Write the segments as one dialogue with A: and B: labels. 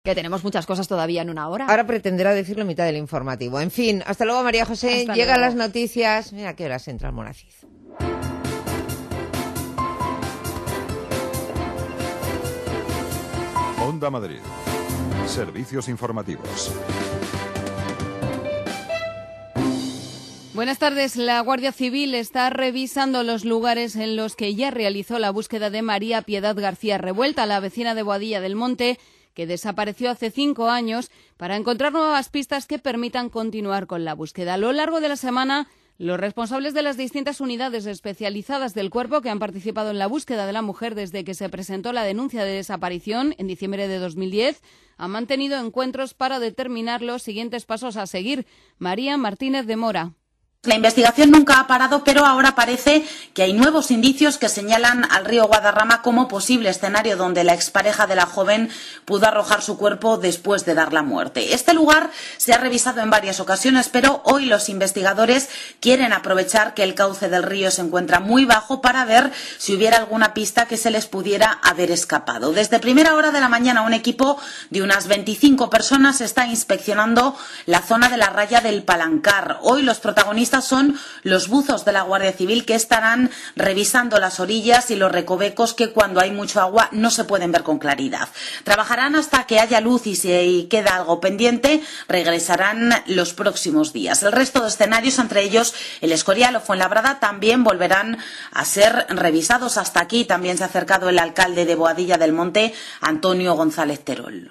A: Que tenemos muchas cosas todavía en una hora.
B: Ahora pretenderá decirlo en mitad del informativo. En fin, hasta luego, María José.
A: Hasta
B: Llegan
A: luego.
B: las noticias. Mira a qué horas entra el Monacid.
C: Onda Madrid. Servicios informativos.
D: Buenas tardes. La Guardia Civil está revisando los lugares en los que ya realizó la búsqueda de María Piedad García Revuelta, la vecina de Boadilla del Monte, que desapareció hace 5 años, para encontrar nuevas pistas que permitan continuar con la búsqueda. A lo largo de la semana, los responsables de las distintas unidades especializadas del cuerpo que han participado en la búsqueda de la mujer desde que se presentó la denuncia de desaparición en diciembre de 2010 han mantenido encuentros para determinar los siguientes pasos a seguir. María Martínez de Mora.
E: La investigación nunca ha parado, pero ahora parece que hay nuevos indicios que señalan al río Guadarrama como posible escenario donde la expareja de la joven pudo arrojar su cuerpo después de dar la muerte. Este lugar se ha revisado en varias ocasiones, pero hoy los investigadores quieren aprovechar que el cauce del río se encuentra muy bajo para ver si hubiera alguna pista que se les pudiera haber escapado. Desde primera hora de la mañana, un equipo de unas 25 personas está inspeccionando la zona de la raya del Palancar. Hoy los protagonistas son los buzos de la Guardia Civil, que estarán revisando las orillas y los recovecos que cuando hay mucho agua no se pueden ver con claridad. Trabajarán hasta que haya luz y si queda algo pendiente regresarán los próximos días. El resto de escenarios, entre ellos el Escorial o Fuenlabrada, también volverán a ser revisados. Hasta aquí también se ha acercado el alcalde de Boadilla del Monte, Antonio González Terol.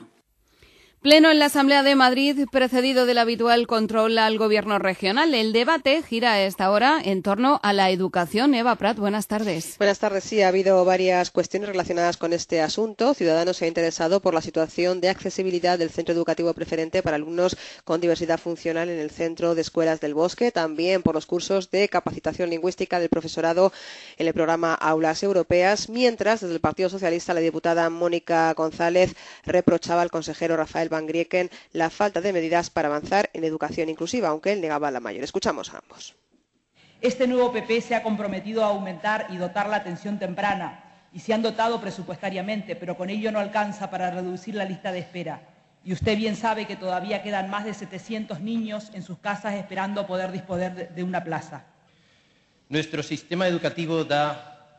D: Pleno en la Asamblea de Madrid, precedido del habitual control al Gobierno regional. El debate gira a esta hora en torno a la educación. Eva Prat, buenas tardes.
F: Buenas tardes. Sí, ha habido varias cuestiones relacionadas con este asunto. Ciudadanos se ha interesado por la situación de accesibilidad del centro educativo preferente para alumnos con diversidad funcional en el Centro de Escuelas del Bosque, también por los cursos de capacitación lingüística del profesorado en el programa Aulas Europeas, mientras desde el Partido Socialista la diputada Mónica González reprochaba al consejero Rafael Van Grieken la falta de medidas para avanzar en educación inclusiva, aunque él negaba la mayor. Escuchamos a ambos.
G: Este nuevo PP se ha comprometido a aumentar y dotar la atención temprana y se han dotado presupuestariamente, pero con ello no alcanza para reducir la lista de espera. Y usted bien sabe que todavía quedan más de 700 niños en sus casas esperando poder disponer de una plaza.
H: Nuestro sistema educativo da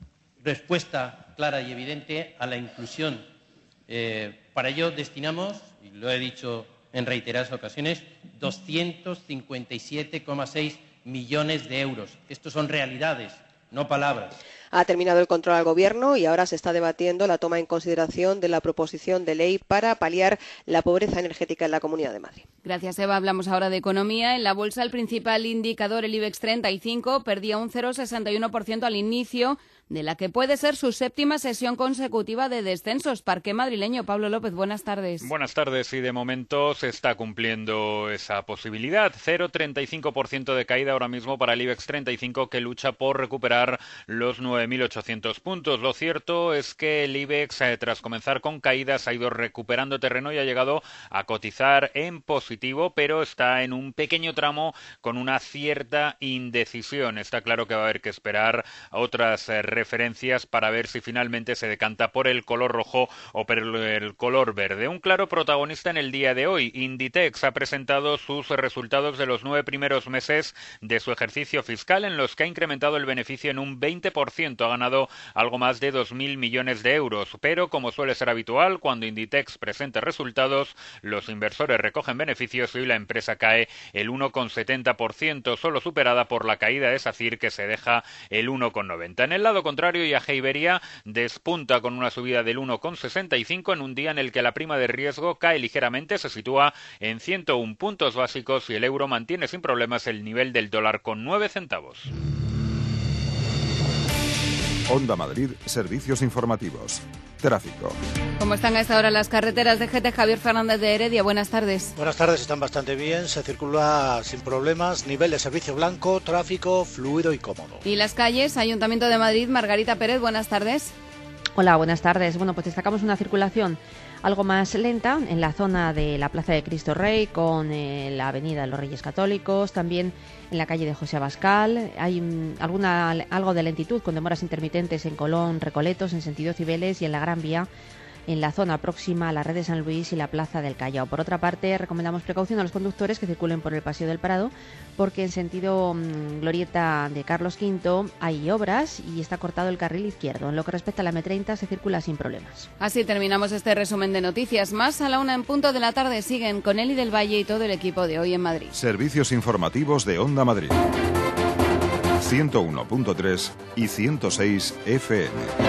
H: respuesta clara y evidente a la inclusión. Para ello destinamos, y lo he dicho en reiteradas ocasiones, 257,6 millones de euros. Estos son realidades, no palabras.
F: Ha terminado el control al Gobierno y ahora se está debatiendo la toma en consideración de la proposición de ley para paliar la pobreza energética en la Comunidad de Madrid.
D: Gracias, Eva. Hablamos ahora de economía. En la bolsa, el principal indicador, el IBEX 35, perdía un 0,61% al inicio de la que puede ser su séptima sesión consecutiva de descensos. Parque madrileño. Pablo López, buenas tardes.
I: Buenas tardes. Y de momento se está cumpliendo esa posibilidad. 0,35% de caída ahora mismo para el IBEX 35, que lucha por recuperar los 9.800 puntos. Lo cierto es que el IBEX, tras comenzar con caídas, ha ido recuperando terreno y ha llegado a cotizar en positivo, pero está en un pequeño tramo con una cierta indecisión. Está claro que va a haber que esperar a otras referencias para ver si finalmente se decanta por el color rojo o por el color verde. Un claro protagonista en el día de hoy. Inditex ha presentado sus resultados de los 9 primeros meses de su ejercicio fiscal, en los que ha incrementado el beneficio en un 20%. Ha ganado algo más de 2.000 millones de euros. Pero, como suele ser habitual, cuando Inditex presenta resultados, los inversores recogen beneficios y la empresa cae el 1,70%, solo superada por la caída de SACIR, que se deja el 1,90. En el lado contrario, IAG Iberia despunta con una subida del 1,65 en un día en el que la prima de riesgo cae ligeramente, se sitúa en 101 puntos básicos y el euro mantiene sin problemas el nivel del dólar con 9 centavos.
C: Onda Madrid, servicios informativos. Tráfico.
D: ¿Cómo están a esta hora las carreteras de GT? Javier Fernández de Heredia, buenas tardes.
J: Buenas tardes, están bastante bien, se circula sin problemas, nivel de servicio blanco, tráfico fluido y cómodo.
D: ¿Y las calles? Ayuntamiento de Madrid, Margarita Pérez, buenas tardes.
K: Hola, buenas tardes. Bueno, pues destacamos una circulación algo más lenta en la zona de la Plaza de Cristo Rey con la Avenida de los Reyes Católicos, también en la calle de José Abascal. Hay algo de lentitud con demoras intermitentes en Colón, Recoletos, en sentido Cibeles y en la Gran Vía en la zona próxima a la red de San Luis y la Plaza del Callao. Por otra parte, recomendamos precaución a los conductores que circulen por el Paseo del Prado, porque en sentido glorieta de Carlos V hay obras y está cortado el carril izquierdo. En lo que respecta a la M30 se circula sin problemas.
D: Así terminamos este resumen de noticias. Más a la 1:00 p.m. siguen con Eli del Valle y todo el equipo de Hoy en Madrid.
C: Servicios informativos de Onda Madrid. 101.3 y 106 FM.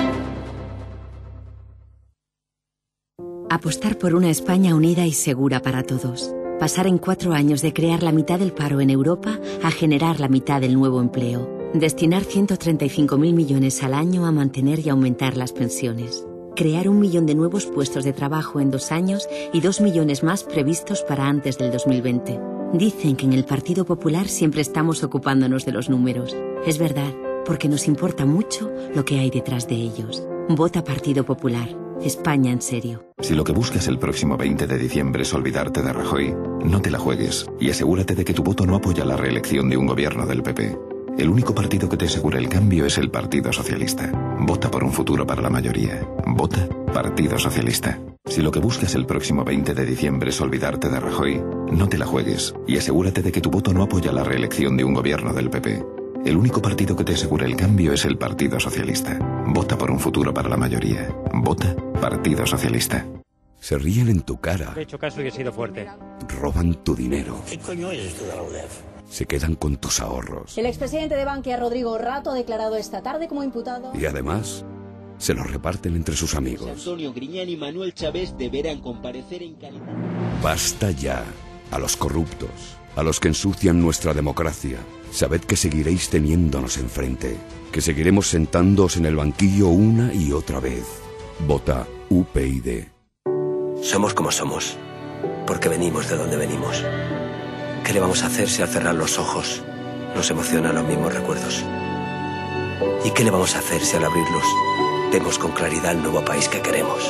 L: Apostar por una España unida y segura para todos. Pasar en 4 años de crear la mitad del paro en Europa a generar la mitad del nuevo empleo. Destinar 135.000 millones al año a mantener y aumentar las pensiones. Crear 1 millón de nuevos puestos de trabajo en 2 años y 2 millones más previstos para antes del 2020. Dicen que en el Partido Popular siempre estamos ocupándonos de los números. Es verdad, porque nos importa mucho lo que hay detrás de ellos. Vota Partido Popular. España en serio.
M: Si lo que buscas el próximo 20 de diciembre es olvidarte de Rajoy, no te la juegues y asegúrate de que tu voto no apoya la reelección de un gobierno del PP. El único partido que te asegura el cambio es el Partido Socialista. Vota por un futuro para la mayoría. Vota Partido Socialista. Si lo que buscas el próximo 20 de diciembre es olvidarte de Rajoy, no te la juegues y asegúrate de que tu voto no apoya la reelección de un gobierno del PP. El único partido que te asegura el cambio es el Partido Socialista. Vota por un futuro para la mayoría. Vota Partido Socialista.
N: Se ríen en tu cara.
O: Le he hecho caso y he sido fuerte.
N: Roban tu dinero.
P: ¿Qué coño es esto de la UDEF?
N: Se quedan con tus ahorros.
Q: El expresidente de Bankia, Rodrigo Rato, ha declarado esta tarde como imputado.
N: Y además, se los reparten entre sus amigos.
R: Antonio Griñán y Manuel Chávez deberán comparecer en calidad.
N: Basta ya. A los corruptos, a los que ensucian nuestra democracia. Sabed que seguiréis teniéndonos enfrente, que seguiremos sentándoos en el banquillo una y otra vez. Vota UPyD.
S: Somos como somos, porque venimos de donde venimos. ¿Qué le vamos a hacer si al cerrar los ojos nos emocionan los mismos recuerdos? ¿Y qué le vamos a hacer si al abrirlos vemos con claridad el nuevo país que queremos?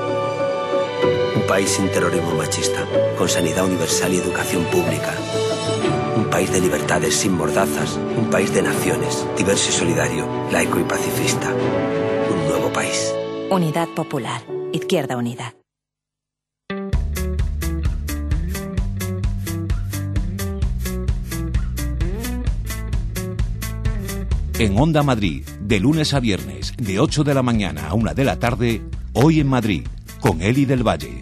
S: Un país sin terrorismo machista, con sanidad universal y educación pública. Un país de libertades sin mordazas, un país de naciones, diverso y solidario, laico y pacifista. Un nuevo país.
T: Unidad Popular. Izquierda Unida.
U: En Onda Madrid, de lunes a viernes, de 8 de la mañana a 1 de la tarde, Hoy en Madrid, con Eli del Valle.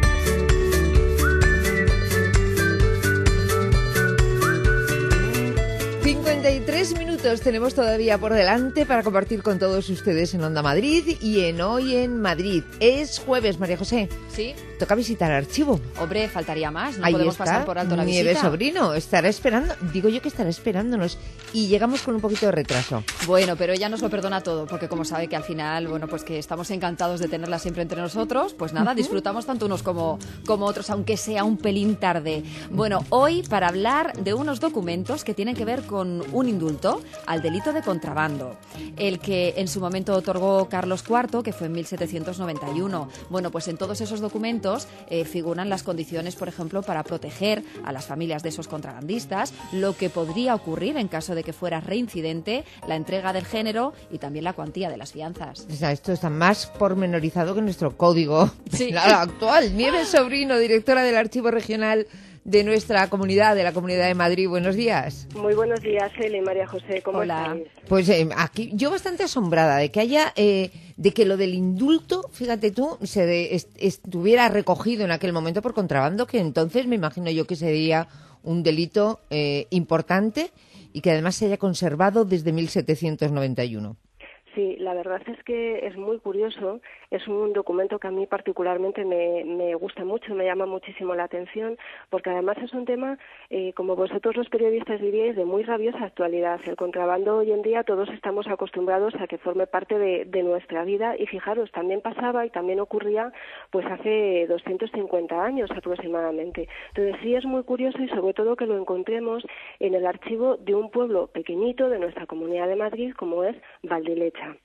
B: Tenemos todavía por delante para compartir con todos ustedes en Onda Madrid y en Hoy en Madrid. Es jueves, María José.
A: Sí.
B: Toca visitar archivo.
A: Hombre, faltaría más. No
B: Ahí
A: podemos
B: está,
A: pasar por alto la visita.
B: Nieves Sobrino estará esperando. Digo yo que estará esperándonos. Y llegamos con un poquito de retraso.
A: Bueno, pero ella nos lo perdona todo, porque como sabe que al final, bueno, pues que estamos encantados de tenerla siempre entre nosotros, pues nada, disfrutamos tanto unos como otros, aunque sea un pelín tarde. Bueno, hoy para hablar de unos documentos que tienen que ver con un indulto al delito de contrabando, el que en su momento otorgó Carlos IV, que fue en 1791. Bueno, pues en todos esos documentos figuran las condiciones, por ejemplo, para proteger a las familias de esos contrabandistas, lo que podría ocurrir en caso de que fuera reincidente, la entrega del género y también la cuantía de las fianzas.
B: O sea, esto está más pormenorizado que nuestro código
A: penal
B: actual. Nieves Sobrino, directora del Archivo Regional de nuestra comunidad, de la Comunidad de Madrid. Buenos días.
V: Muy buenos días, Eli y María José. ¿Cómo estáis?
B: Pues aquí yo bastante asombrada de que haya, de que lo del indulto, fíjate tú, estuviera recogido en aquel momento por contrabando, que entonces me imagino yo que sería un delito importante y que además se haya conservado desde 1791.
V: Sí, la verdad es que es muy curioso. Es un documento que a mí particularmente me gusta mucho, me llama muchísimo la atención, porque además es un tema, como vosotros los periodistas diríais, de muy rabiosa actualidad. El contrabando hoy en día todos estamos acostumbrados a que forme parte de nuestra vida y fijaros, también pasaba y también ocurría pues hace 250 años aproximadamente. Entonces sí es muy curioso y sobre todo que lo encontremos en el archivo de un pueblo pequeñito de nuestra Comunidad de Madrid como es Valdilecha.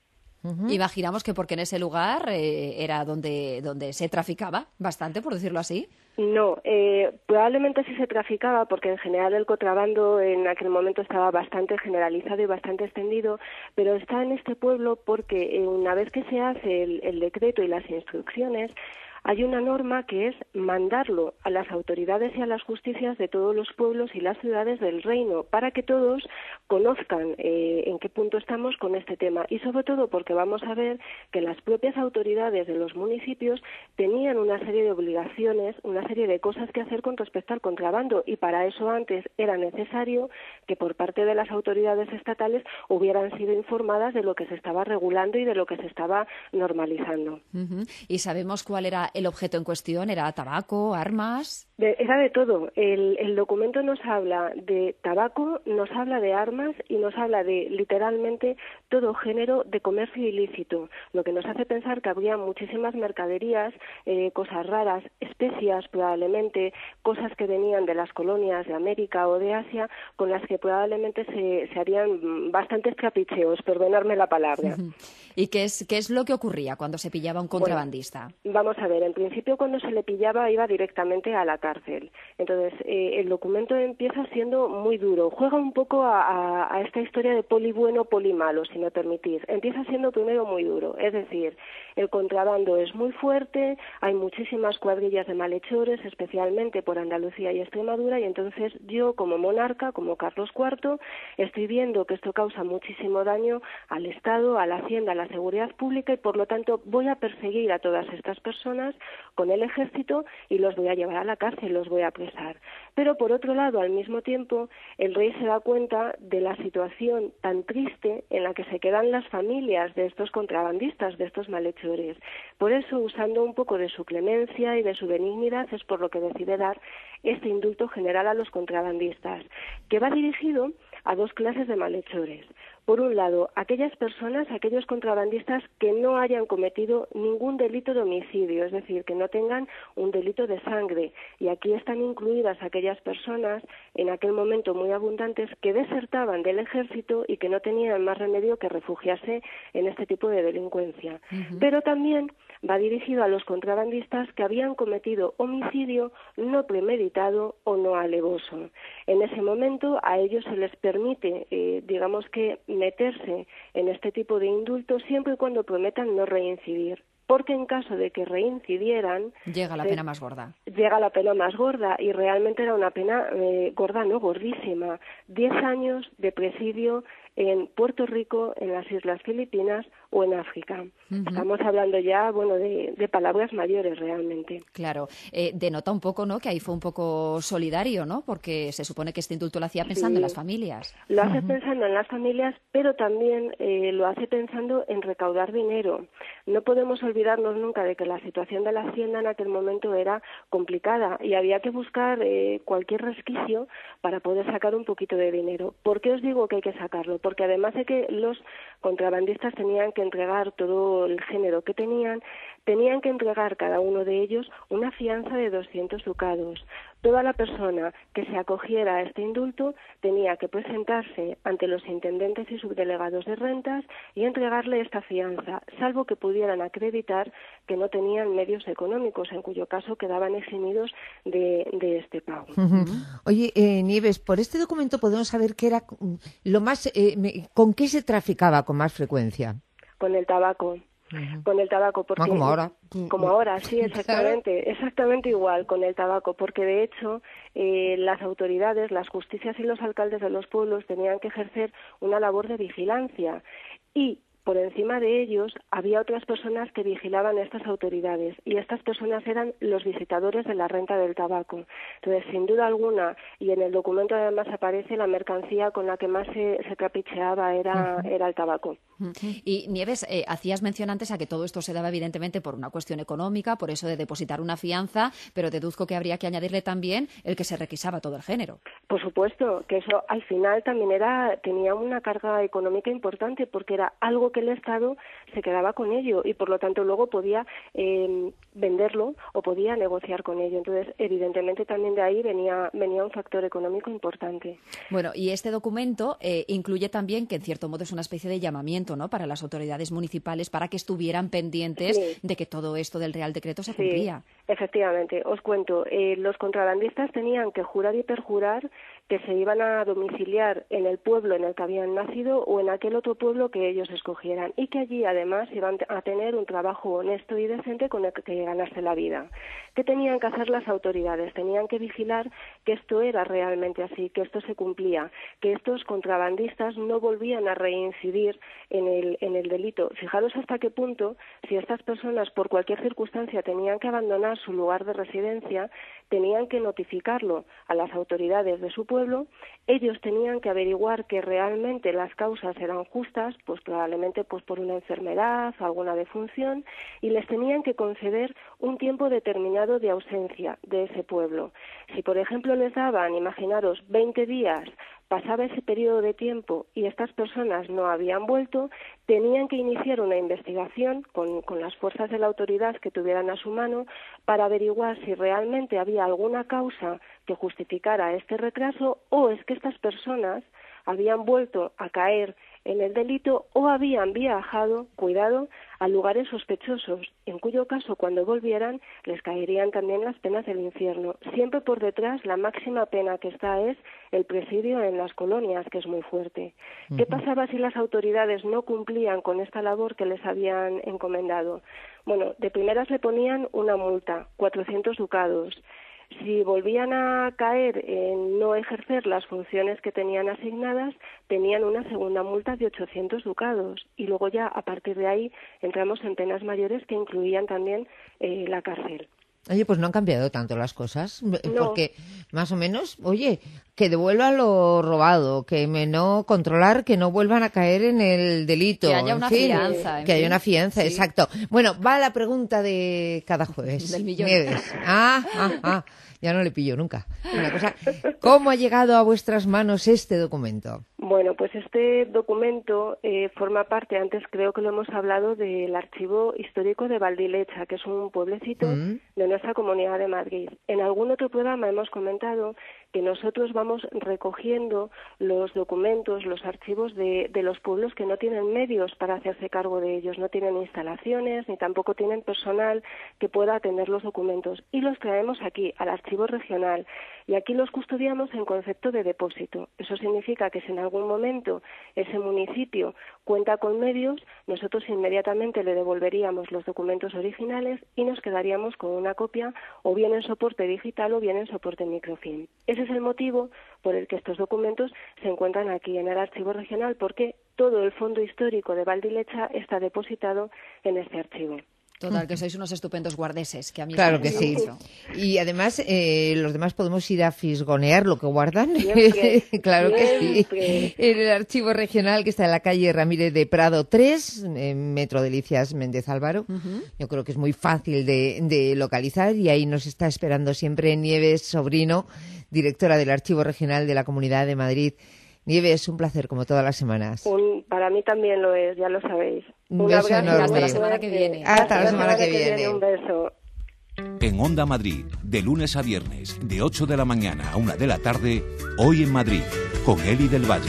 A: Imaginamos que porque en ese lugar era donde se traficaba bastante, por decirlo así.
V: No, probablemente sí se traficaba porque en general el contrabando en aquel momento estaba bastante generalizado y bastante extendido, pero está en este pueblo porque una vez que se hace el decreto y las instrucciones, hay una norma que es mandarlo a las autoridades y a las justicias de todos los pueblos y las ciudades del reino para que todos conozcan en qué punto estamos con este tema y sobre todo porque vamos a ver que las propias autoridades de los municipios tenían una serie de obligaciones, una serie de cosas que hacer con respecto al contrabando y para eso antes era necesario que por parte de las autoridades estatales hubieran sido informadas de lo que se estaba regulando y de lo que se estaba normalizando.
A: ¿Y sabemos cuál era el objeto en cuestión? ¿Era tabaco, armas?
V: Era de todo. El documento nos habla de tabaco, nos habla de armas y nos habla de literalmente todo género de comercio ilícito, lo que nos hace pensar que habría muchísimas mercaderías, cosas raras, especias probablemente, cosas que venían de las colonias de América o de Asia, con las que probablemente se harían bastantes trapicheos, perdonadme la palabra.
A: ¿Y qué es lo que ocurría cuando se pillaba un contrabandista?
V: Bueno, vamos a ver, en principio cuando se le pillaba iba directamente a la cárcel. Entonces, el documento empieza siendo muy duro. Juega un poco a esta historia de poli bueno, poli malo, si me permitís. Empieza siendo primero muy duro. Es decir, el contrabando es muy fuerte, hay muchísimas cuadrillas de malhechores, especialmente por Andalucía y Extremadura, y entonces yo, como monarca, como Carlos IV, estoy viendo que esto causa muchísimo daño al Estado, a la Hacienda, a la seguridad pública, y por lo tanto voy a perseguir a todas estas personas con el ejército y los voy a llevar a la cárcel, los voy a apresar. Pero por otro lado, al mismo tiempo, el rey se da cuenta de la situación tan triste en la que se quedan las familias de estos contrabandistas, de estos malhechores. Por eso, usando un poco de su clemencia y de su benignidad, es por lo que decide dar este indulto general a los contrabandistas, que va dirigido a dos clases de malhechores. Por un lado, aquellas personas, aquellos contrabandistas que no hayan cometido ningún delito de homicidio, es decir, que no tengan un delito de sangre. Y aquí están incluidas aquellas personas, en aquel momento muy abundantes, que desertaban del ejército y que no tenían más remedio que refugiarse en este tipo de delincuencia. Pero también va dirigido a los contrabandistas que habían cometido homicidio no premeditado o no alevoso. En ese momento a ellos se les permite, digamos que, meterse en este tipo de indulto siempre y cuando prometan no reincidir. Porque en caso de que reincidieran...
A: Llega la pena más gorda.
V: Llega la pena más gorda y realmente era una pena gorda, no, gordísima. 10 años de presidio en Puerto Rico, en las Islas Filipinas o en África. Estamos hablando ya, bueno, de palabras mayores realmente.
A: Claro. Denota un poco, ¿no?, que ahí fue un poco solidario, ¿no?, porque se supone que este indulto lo hacía pensando en las familias.
V: Lo hace pensando en las familias, pero también lo hace pensando en recaudar dinero. No podemos olvidarnos nunca de que la situación de la Hacienda en aquel momento era complicada y había que buscar cualquier resquicio para poder sacar un poquito de dinero. ¿Por qué os digo que hay que sacarlo? Porque además de que los contrabandistas tenían que entregar todo el género que tenían que entregar cada uno de ellos una fianza de 200 ducados. Toda la persona que se acogiera a este indulto tenía que presentarse ante los intendentes y subdelegados de rentas y entregarle esta fianza, salvo que pudieran acreditar que no tenían medios económicos, en cuyo caso quedaban eximidos de este pago.
B: Oye, Nieves, por este documento podemos saber qué era lo más, ¿con qué se traficaba con más frecuencia?
V: Con el tabaco. Con el tabaco, porque
B: como ahora.
V: Como ahora, sí, exactamente, exactamente igual con el tabaco, porque de hecho las autoridades, las justicias y los alcaldes de los pueblos tenían que ejercer una labor de vigilancia y por encima de ellos había otras personas que vigilaban a estas autoridades y estas personas eran los visitadores de la renta del tabaco. Entonces, sin duda alguna, y en el documento además aparece la mercancía con la que más se trapicheaba era el tabaco.
A: Y Nieves, hacías mención antes a que todo esto se daba evidentemente por una cuestión económica, por eso de depositar una fianza, pero deduzco que habría que añadirle también el que se requisaba todo el género.
V: Por supuesto, que eso al final también tenía una carga económica importante porque era algo que el Estado se quedaba con ello y por lo tanto luego podía venderlo o podía negociar con ello. Entonces, evidentemente también de ahí venía un factor económico importante.
A: Bueno, y este documento incluye también que en cierto modo es una especie de llamamiento, ¿no?, para las autoridades municipales para que estuvieran pendientes de que todo esto del Real Decreto se cumplía.
V: Efectivamente, os cuento, los contrabandistas tenían que jurar y perjurar que se iban a domiciliar en el pueblo en el que habían nacido o en aquel otro pueblo que ellos escogieran y que allí además iban a tener un trabajo honesto y decente con el que ganarse la vida. ¿Qué tenían que hacer las autoridades? Tenían que vigilar que esto era realmente así, que esto se cumplía, que estos contrabandistas no volvían a reincidir en el delito. Fijaros hasta qué punto, si estas personas por cualquier circunstancia tenían que abandonar su lugar de residencia, tenían que notificarlo a las autoridades de su pueblo, ellos tenían que averiguar que realmente las causas eran justas, pues probablemente pues por una enfermedad o alguna defunción, y les tenían que conceder un tiempo determinado de ausencia de ese pueblo. Si, por ejemplo, les daban, imaginaros, 20 días, pasaba ese periodo de tiempo y estas personas no habían vuelto, tenían que iniciar una investigación con las fuerzas de la autoridad que tuvieran a su mano para averiguar si realmente había alguna causa que justificara este retraso o es que estas personas habían vuelto a caer en el delito o habían viajado, cuidado, a lugares sospechosos, en cuyo caso cuando volvieran les caerían también las penas del infierno. Siempre por detrás la máxima pena que está es el presidio en las colonias, que es muy fuerte. ¿Qué pasaba si las autoridades no cumplían con esta labor que les habían encomendado? Bueno, de primeras le ponían una multa, 400 ducados. Si volvían a caer en no ejercer las funciones que tenían asignadas, tenían una segunda multa de 800 ducados. Y luego ya, a partir de ahí, entramos en penas mayores que incluían también la cárcel.
B: Oye, pues no han cambiado tanto las cosas,
V: No.
B: porque más o menos, oye, que devuelva lo robado, que no controlar, que no vuelvan a caer en el delito.
A: Que haya una fianza.
B: Que haya una fianza,
A: sí.
B: Exacto. Bueno, va la pregunta de cada jueves.
A: Del millón.
B: Nieves. Ya no le pillo nunca. Una cosa, ¿cómo ha llegado a vuestras manos este documento?
V: Bueno, pues este documento forma parte, antes creo que lo hemos hablado, del Archivo Histórico de Valdilecha, que es un pueblecito de nuestra Comunidad de Madrid. En algún otro programa hemos comentado que nosotros vamos recogiendo los documentos, los archivos de los pueblos que no tienen medios para hacerse cargo de ellos, no tienen instalaciones ni tampoco tienen personal que pueda atender los documentos y los traemos aquí al archivo regional y aquí los custodiamos en concepto de depósito. Eso significa que si en algún momento ese municipio cuenta con medios, nosotros inmediatamente le devolveríamos los documentos originales y nos quedaríamos con una copia o bien en soporte digital o bien en soporte microfilm. Ese es el motivo por el que estos documentos se encuentran aquí en el archivo regional, porque todo el fondo histórico de Valdilecha está depositado en este archivo.
A: Total, que sois unos estupendos guardeses, que a mí
B: Claro
A: me
B: que
A: gusta
B: sí.
A: mucho.
B: Y además, los demás podemos ir a fisgonear lo que guardan.
V: Siempre,
B: Claro
V: siempre.
B: que sí. En el archivo regional que está en la calle Ramírez de Prado 3, en Metro Delicias Méndez Álvaro. Yo creo que es muy fácil de localizar y ahí nos está esperando siempre Nieves Sobrino, directora del Archivo Regional de la Comunidad de Madrid. Nieves, un placer, como todas las semanas.
V: Para mí también lo es, ya lo sabéis.
B: Un beso enorme.
A: Hasta la semana que viene.
B: Hasta la semana que viene.
V: Un beso.
U: En Onda Madrid, de lunes a viernes, de 8 de la mañana a 1 de la tarde, Hoy en Madrid, con Eli del Valle.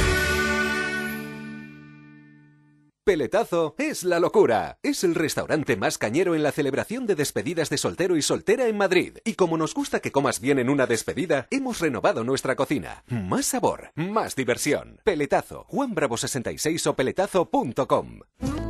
O: Peletazo es la locura. Es el restaurante más cañero en la celebración de despedidas de soltero y soltera en Madrid. Y como nos gusta que comas bien en una despedida, hemos renovado nuestra cocina. Más sabor, más diversión. Peletazo, Juan Bravo 66 o peletazo.com.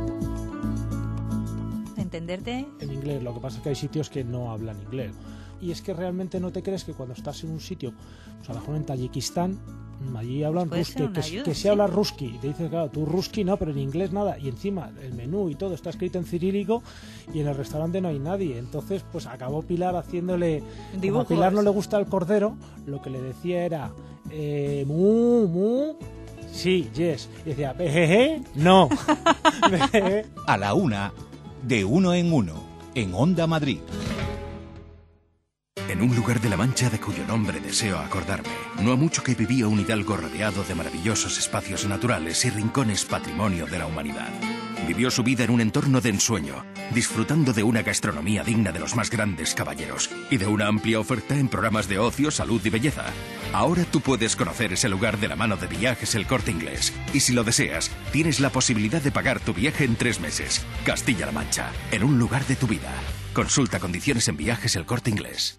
P: ¿Entenderte?
W: En inglés, lo que pasa es que hay sitios que no hablan inglés. Y es que realmente no te crees que cuando estás en un sitio, pues a lo mejor en Tayikistán, allí hablan ruski, que se habla ruski. Y te dices, claro, tú ruski no, pero en inglés nada. Y encima el menú y todo está escrito en cirílico y en el restaurante no hay nadie. Entonces, pues acabó Pilar haciéndole...
P: Dibujos.
W: Como a Pilar no le gusta el cordero, lo que le decía era... mu... Sí, yes. Y decía, jejeje, no.
U: A la una, de uno en uno, en Onda Madrid.
E: en un lugar de la Mancha de cuyo nombre deseo acordarme. No ha mucho que vivía un hidalgo rodeado de maravillosos espacios naturales y rincones patrimonio de la humanidad. Vivió su vida en un entorno de ensueño, disfrutando de una gastronomía digna de los más grandes caballeros y de una amplia oferta en programas de ocio, salud y belleza. Ahora tú puedes conocer ese lugar de la mano de Viajes El Corte Inglés. Y si lo deseas, tienes la posibilidad de pagar tu viaje en 3 meses. Castilla-La Mancha, en un lugar de tu vida. Consulta condiciones en Viajes El Corte Inglés.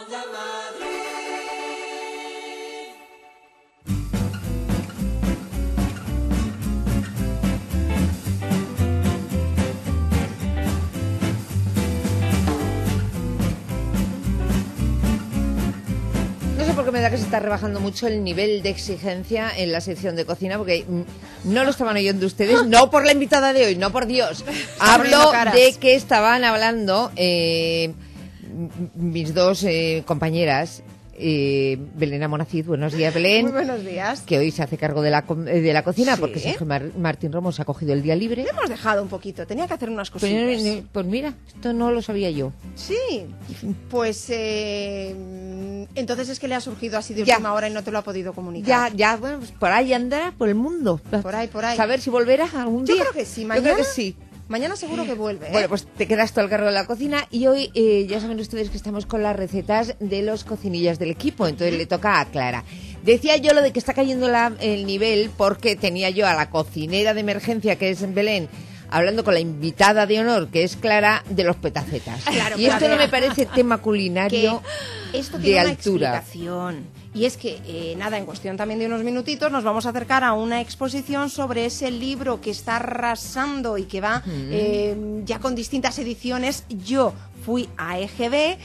B: Porque me da que se está rebajando mucho el nivel de exigencia en la sección de cocina, porque no lo estaban oyendo ustedes, no por la invitada de hoy, no por Dios. Hablo de que estaban hablando mis dos compañeras. Belén Amonacid, buenos días, Belén.
G: Muy buenos días.
B: Que hoy se hace cargo de la cocina,
G: sí,
B: porque Sergio Martín Romo se ha cogido el día libre.
G: Le hemos dejado un poquito, tenía que hacer unas cositas.
B: Pues mira, esto no lo sabía yo.
G: Sí, pues entonces es que le ha surgido así de última hora y no te lo ha podido comunicar.
B: Ya, bueno, pues por ahí andará, por el mundo.
G: Por ahí.
B: Saber si volverá algún día.
G: Yo creo que sí, mañana.
B: Yo creo que sí.
G: Mañana seguro que vuelve.
B: Bueno, pues te quedas tú al cargo de la cocina y hoy ya saben ustedes que estamos con las recetas de los cocinillas del equipo, entonces le toca a Clara. Decía yo lo de que está cayendo el nivel porque tenía yo a la cocinera de emergencia, que es Belén, hablando con la invitada de honor, que es Clara, de los petacetas.
G: Claro,
B: y esto no me parece tema culinario
G: esto
B: de
G: tiene
B: altura.
G: Una explicación. Y es que, en cuestión también de unos minutitos nos vamos a acercar a una exposición sobre ese libro que está arrasando y que va ya con distintas ediciones. Yo fui a EGB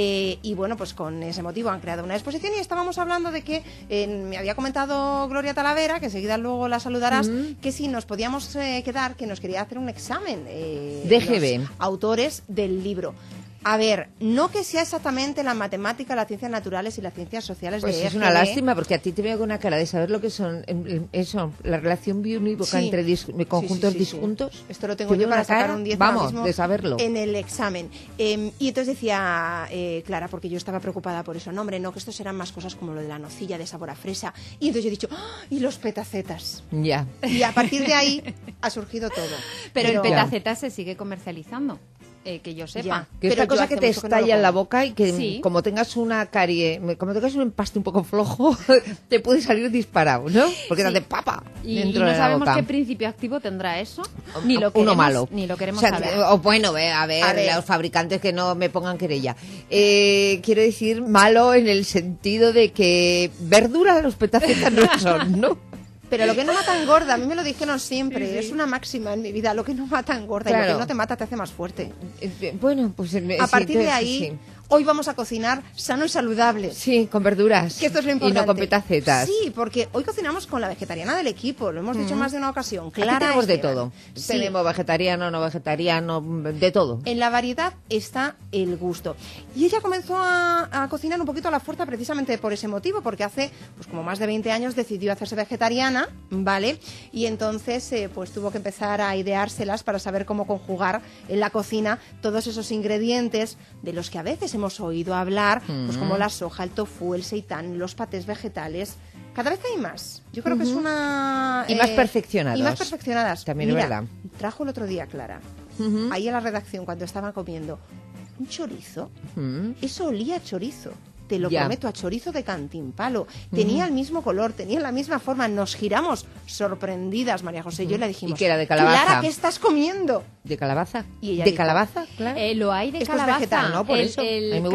G: y bueno, pues con ese motivo han creado una exposición y estábamos hablando de que me había comentado Gloria Talavera, que enseguida luego la saludarás, que si nos podíamos quedar, que nos quería hacer un examen
B: de EGB,
G: los autores del libro. A ver, no que sea exactamente la matemática, las ciencias naturales y las ciencias sociales
B: pues
G: de
B: es
G: EGB.
B: una lástima, porque a ti te veo con una cara de saber lo que son eso, la relación biunívoca entre conjuntos disjuntos.
G: Esto lo tengo yo para sacar un 10
B: vamos,
G: ahora mismo
B: de saberlo.
G: En el examen. Y entonces decía Clara, porque yo estaba preocupada por eso, no, hombre, no, que estos serán más cosas como lo de la nocilla de sabor a fresa. Y entonces yo he dicho, y los petacetas.
B: Ya.
G: Y a partir de ahí ha surgido todo.
D: Pero el petaceta se sigue comercializando. Que yo sepa.
B: Que esta cosa que te estalla en la boca y que como tengas una carie, como tengas un empaste un poco flojo, te puede salir disparado, ¿no? Porque te hace papa
D: dentro de la boca. Y no sabemos qué principio activo tendrá eso, ni lo queremos,
B: uno malo.
D: Ni lo queremos saber.
B: O bueno, a ver, los fabricantes que no me pongan querella. Quiero decir, malo en el sentido de que verdura los petacetas no son, ¿no?
G: Pero lo que no mata engorda, a mí me lo dijeron siempre, es una máxima en mi vida, lo que no mata engorda y lo que no te mata te hace más fuerte.
B: Bueno, pues
G: a partir de ahí, hoy vamos a cocinar sano y saludable.
B: Sí, con verduras.
G: Que esto es lo importante.
B: Y no con petacetas.
G: Sí, porque hoy cocinamos con la vegetariana del equipo, lo hemos dicho más de una ocasión.
B: Clara, tenemos de todo. Sí. Tenemos vegetariano, no vegetariano, de todo.
G: En la variedad está el gusto. Y ella comenzó a cocinar un poquito a la fuerza precisamente por ese motivo, porque hace pues como más de 20 años decidió hacerse vegetariana, ¿vale? Y entonces pues tuvo que empezar a ideárselas para saber cómo conjugar en la cocina todos esos ingredientes de los que a veces hemos oído hablar, pues como la soja, el tofu, el seitán, los patés vegetales. Cada vez hay más. Yo creo que es una...
B: Y más perfeccionadas.
G: Y más perfeccionadas.
B: También es verdad.
G: Trajo el otro día, Clara, ahí en la redacción, cuando estaba comiendo, un chorizo. Eso olía a chorizo. Te lo prometo, a chorizo de Cantimpalo. Tenía el mismo color, tenía la misma forma. Nos giramos sorprendidas, María José y yo, le dijimos,
B: ¿y qué era, de calabaza?
G: Clara, ¿qué estás comiendo?
B: ¿De calabaza?
G: Y ella
B: ¿De
G: dijo,
B: calabaza? Claro.
D: Lo hay de
G: esto
D: calabaza.
G: Es vegetal,
B: ¿no? Por eso.
D: El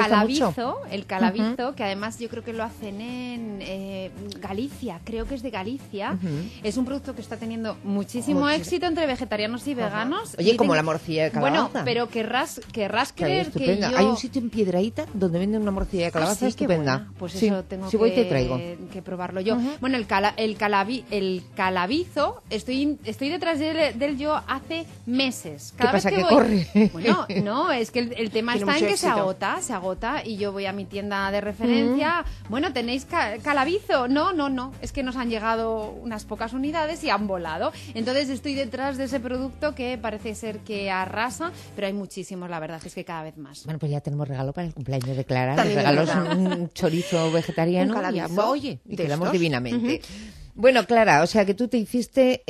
D: calabizo, que además yo creo que lo hacen en Galicia, creo que es de Galicia. Es un producto que está teniendo muchísimo éxito entre vegetarianos y veganos.
B: Oye, como la morcilla de calabaza.
D: Bueno, pero querrás creer que yo...
B: Hay un sitio en Piedrahíta donde venden una morcilla de calabaza está estupenda.
A: Buena. Pues
B: sí.
A: eso tengo
B: si voy te traigo.
A: que probarlo yo. Bueno, el calabizo, estoy detrás de él yo hace meses.
B: ¿Qué pasa, que corre?
A: Bueno, no, es que el tema está en que se agota y yo voy a mi tienda de referencia. Bueno, ¿tenéis calabizo? No, es que nos han llegado unas pocas unidades y han volado. Entonces estoy detrás de ese producto que parece ser que arrasa, pero hay muchísimos, la verdad es que cada vez más.
B: Bueno, pues ya tenemos regalo para el cumpleaños de Clara. Le regalos un chorizo vegetariano.
A: Un calabizo.
B: Oye, y quedamos divinamente. Bueno, Clara, o sea que tú te hiciste,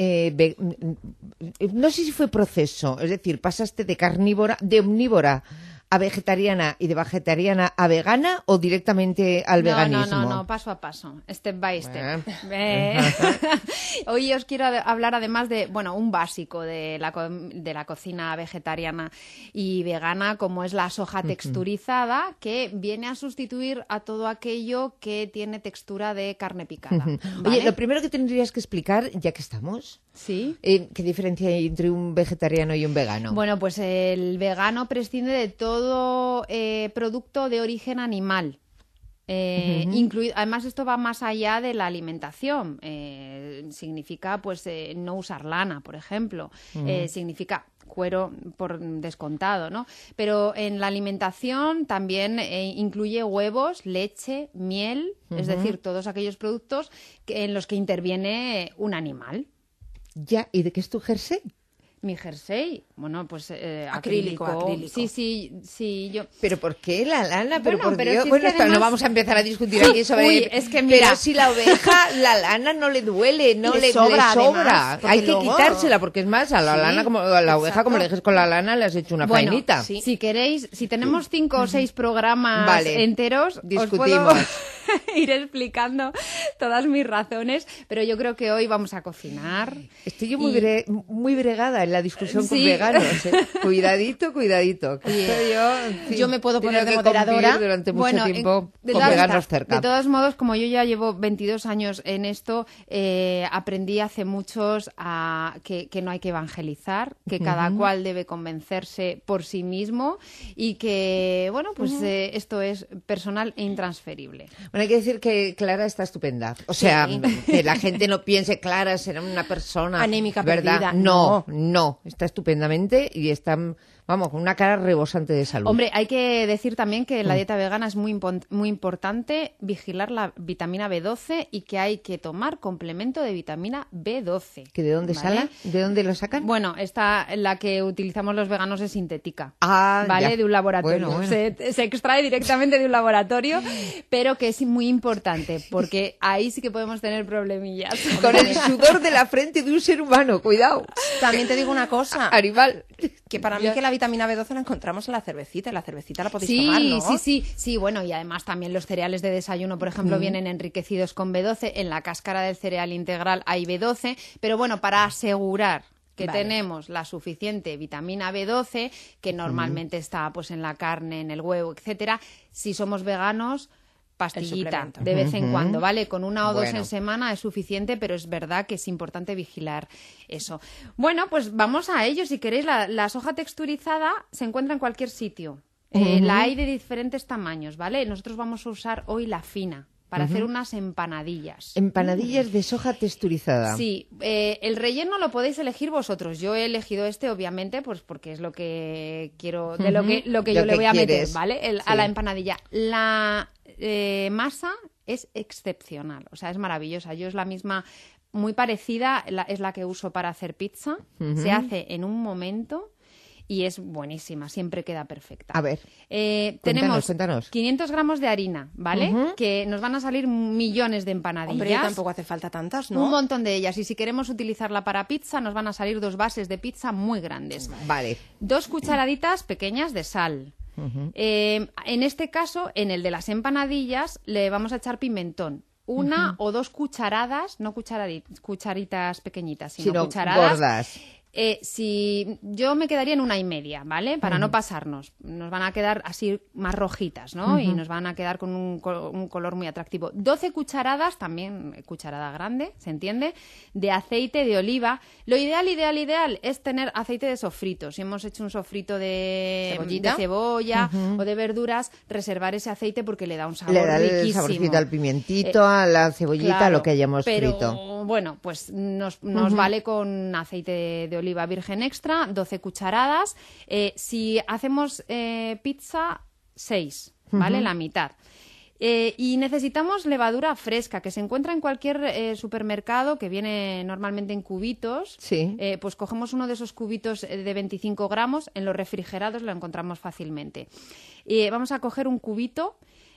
B: no sé si fue proceso, es decir, pasaste de omnívora a vegetariana y de vegetariana a vegana o directamente al veganismo.
A: No, paso a paso, step by step. Hoy os quiero hablar además de, un básico de la cocina vegetariana y vegana, como es la soja texturizada, que viene a sustituir a todo aquello que tiene textura de carne picada. ¿Vale?
B: Oye, lo primero que tendrías que explicar, ya que estamos,
A: ¿sí?
B: ¿Qué diferencia hay entre un vegetariano y un vegano?
A: Bueno, pues el vegano prescinde de todo producto de origen animal. Además, esto va más allá de la alimentación. Significa no usar lana, por ejemplo. Significa cuero por descontado, ¿no? Pero en la alimentación también incluye huevos, leche, miel, es decir, todos aquellos productos en los que interviene un animal.
B: Ya, ¿y de qué es tu jersey?
A: Mi jersey,
G: acrílico.
A: Sí, yo.
B: ¿Pero por qué la lana? Pero
A: bueno,
B: por
A: pero
B: Dios,
A: si es que además...
B: no vamos a empezar a discutir aquí sobre...
A: es que mira...
B: Pero si la oveja, la lana no le duele, le sobra. Además, hay que quitársela, porque es más, a la lana, como a la oveja, como le dejes con la lana, le has hecho una faenita.
A: Sí. Si queréis, si tenemos 5 o 6 programas enteros,
B: discutimos.
A: Os puedo ir explicando todas mis razones, pero yo creo que hoy vamos a cocinar.
B: Estoy yo muy bregada en la discusión con veganos. Cuidadito.
A: Yo me puedo poner de moderadora
B: durante mucho tiempo con veganos cerca.
A: De todos modos, como yo ya llevo 22 años en esto, aprendí hace muchos que no hay que evangelizar, que cada cual debe convencerse por sí mismo y que, esto es personal e intransferible.
B: Bueno, hay que decir que Clara está estupenda. O sea, que la gente no piense Clara será una persona
G: anémica,
B: ¿verdad?
G: Perdida.
B: No, está estupendamente y está, con una cara rebosante de salud.
A: Hombre, hay que decir también que en la dieta vegana es muy importante vigilar la vitamina B12 y que hay que tomar complemento de vitamina B12.
B: ¿Que de dónde sale? ¿De dónde lo sacan?
A: Bueno, la que utilizamos los veganos es sintética,
B: ¿vale?
A: Ya. De un laboratorio.
B: Bueno.
A: Se extrae directamente de un laboratorio, pero que es muy importante porque ahí sí que podemos tener problemillas.
B: Con el sudor de la frente de un ser humano, cuidado.
G: También te digo una cosa,
B: Animal,
G: que para mí que la vitamina B12 la encontramos en la cervecita, y la cervecita la podéis tomar, ¿no?
A: Sí, bueno, y además también los cereales de desayuno, por ejemplo, vienen enriquecidos con B12, en la cáscara del cereal integral hay B12, pero bueno, para asegurar que tenemos la suficiente vitamina B12, que normalmente está en la carne, en el huevo, etcétera, si somos veganos, pastillita de vez en cuando, ¿vale? Con 1 o 2 en semana es suficiente, pero es verdad que es importante vigilar eso. Bueno, pues vamos a ello. Si queréis, la soja texturizada se encuentra en cualquier sitio. La hay de diferentes tamaños, ¿vale? Nosotros vamos a usar hoy la fina para hacer unas empanadillas.
B: Empanadillas de soja texturizada.
A: Sí, el relleno lo podéis elegir vosotros. Yo he elegido obviamente, pues porque es lo que quiero, de lo que yo le voy a meter, ¿vale? A la empanadilla. La masa es excepcional, o sea, es maravillosa. Yo es la misma, muy parecida, es la que uso para hacer pizza. Se hace en un momento y es buenísima, siempre queda perfecta.
B: A ver,
A: tenemos
B: cuéntanos.
A: 500 gramos de harina, ¿vale? Que nos van a salir millones de empanadillas.
G: Hombre, tampoco hace falta tantas, ¿no?
A: Un montón de ellas. Y si queremos utilizarla para pizza, nos van a salir 2 bases de pizza muy grandes.
B: Vale.
A: 2 cucharaditas pequeñas de sal. En este caso, en el de las empanadillas, le vamos a echar pimentón. 1 o 2 cucharadas, no cucharitas pequeñitas, sino cucharadas
B: gordas.
F: Si yo me quedaría en 1,5, ¿vale? Para no pasarnos. Nos van a quedar así más rojitas, ¿no? Y nos van a quedar con un color muy atractivo. 12 cucharadas, también cucharada grande, ¿se entiende? De aceite de oliva. Lo ideal es tener aceite de sofrito. Si hemos hecho un sofrito de cebolla o de verduras, reservar ese aceite porque le da un sabor riquísimo.
B: Le da el saborcito al pimentito, a la cebollita, claro, a lo que hayamos frito.
F: Bueno, pues nos vale con aceite de oliva virgen extra, 12 cucharadas. Si hacemos pizza, 6, ¿vale? La mitad. Y necesitamos levadura fresca, que se encuentra en cualquier supermercado, que viene normalmente en cubitos.
B: Sí.
F: Pues cogemos uno de esos cubitos de 25 gramos, en los refrigerados lo encontramos fácilmente. Vamos a coger un cubito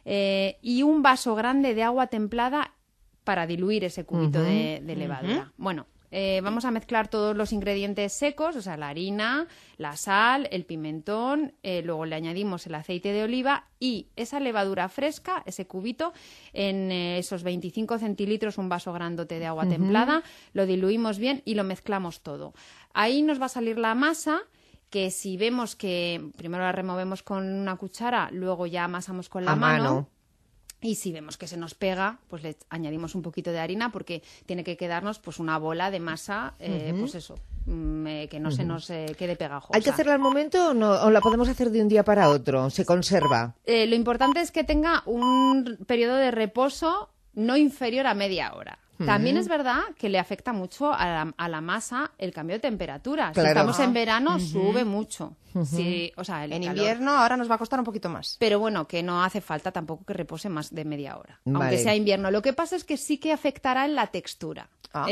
F: y un vaso grande de agua templada para diluir ese cubito de levadura. Bueno, vamos a mezclar todos los ingredientes secos, o sea, la harina, la sal, el pimentón, luego le añadimos el aceite de oliva y esa levadura fresca, ese cubito, en esos 25 centilitros, un vaso grandote de agua templada, lo diluimos bien y lo mezclamos todo. Ahí nos va a salir la masa, que si vemos que primero la removemos con una cuchara, luego ya amasamos con la mano. Y si vemos que se nos pega, pues le añadimos un poquito de harina porque tiene que quedarnos pues una bola de masa, pues eso, que no se nos quede pegajosa.
B: ¿Hay que hacerla al momento o la podemos hacer de un día para otro? ¿Se conserva?
F: Lo importante es que tenga un periodo de reposo no inferior a media hora. También es verdad que le afecta mucho a la masa el cambio de temperatura.
B: Claro.
F: Si estamos en verano, sube mucho. Sí, o sea,
G: en invierno ahora nos va a costar un poquito más.
F: Pero bueno, que no hace falta tampoco que repose más de media hora,
B: Vale.
F: aunque sea invierno. Lo que pasa es que sí que afectará en la textura.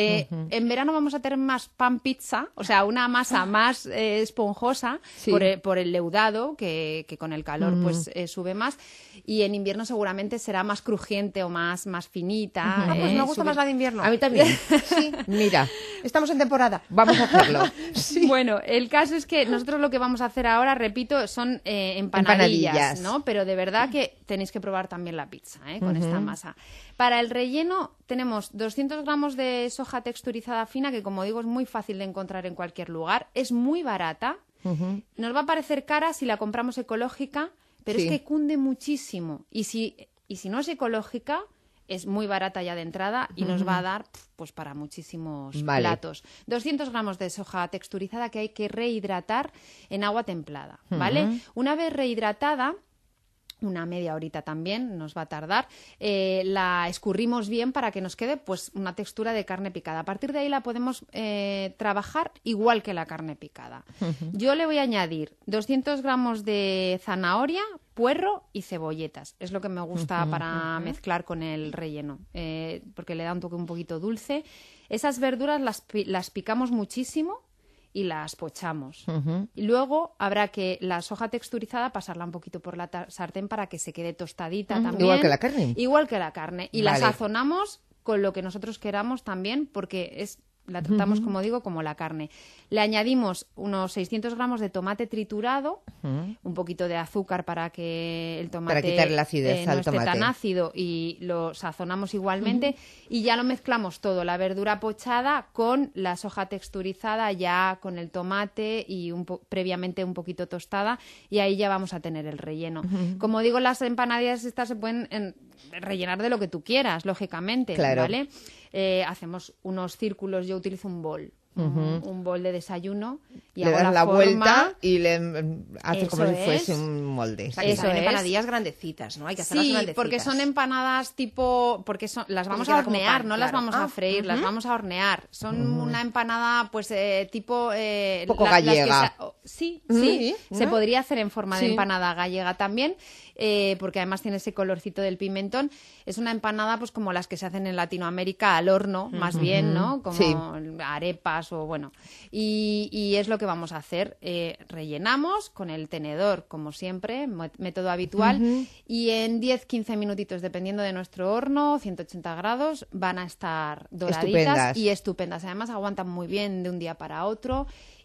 F: En verano vamos a tener más pan pizza, o sea, una masa más esponjosa por el leudado, que con el calor pues sube más. Y en invierno seguramente será más crujiente o más finita.
G: Pues me gusta más la de invierno.
B: A mí también. Sí. Mira,
G: estamos en temporada.
B: Vamos a hacerlo.
F: Bueno, el caso es que nosotros lo que vamos a hacer ahora, repito, son empanadillas, ¿no? Pero de verdad que tenéis que probar también la pizza, con esta masa. Para el relleno tenemos 200 gramos de soja texturizada fina, que como digo es muy fácil de encontrar en cualquier lugar. Es muy barata. Nos va a parecer cara si la compramos ecológica, pero es que cunde muchísimo. Y si no es ecológica, es muy barata ya de entrada y nos va a dar pues para muchísimos platos. 200 gramos de soja texturizada que hay que rehidratar en agua templada, ¿vale? Una vez rehidratada, una media horita también nos va a tardar, la escurrimos bien para que nos quede pues una textura de carne picada. A partir de ahí la podemos trabajar igual que la carne picada. Yo le voy a añadir 200 gramos de zanahoria, puerro y cebolletas. Es lo que me gusta para mezclar con el relleno, porque le da un toque un poquito dulce. Esas verduras las picamos muchísimo y las pochamos. Y luego habrá que la soja texturizada pasarla un poquito por la sartén para que se quede tostadita también.
B: Igual que la carne.
F: Igual que la carne. Y la sazonamos con lo que nosotros queramos también, porque la tratamos, como digo, como la carne. Le añadimos unos 600 gramos de tomate triturado, un poquito de azúcar para que el tomate
B: para quitar la acidez
F: no
B: al
F: esté
B: tomate.
F: tan ácido, y lo sazonamos igualmente y ya lo mezclamos todo, la verdura pochada con la soja texturizada, ya con el tomate y previamente un poquito tostada, y ahí ya vamos a tener el relleno. Como digo, las empanadillas estas se pueden rellenar de lo que tú quieras, lógicamente, ¿vale? Hacemos unos círculos, yo utilizo un bol. Un bol de desayuno y
B: le
F: hago
B: das la
F: forma.
B: vuelta y le haces como si fuese un molde.
G: O sea, que son empanadillas grandecitas, ¿no? Hay que hacerlas grandecitas.
F: Porque son empanadas tipo... porque las vamos a hornear, no las vamos a freír, las vamos a hornear. Son una empanada, pues, tipo...
B: poco gallega.
F: Sí, se podría hacer en forma de empanada gallega también, porque además tiene ese colorcito del pimentón. Es una empanada, pues, como las que se hacen en Latinoamérica, al horno, más bien, ¿no? Como arepas o bueno. Y es lo que vamos a hacer. Rellenamos con el tenedor, como siempre, método habitual, y en 10-15 minutitos, dependiendo de nuestro horno, 180 grados, van a estar doraditas y estupendas. Además, aguantan muy bien de un día para otro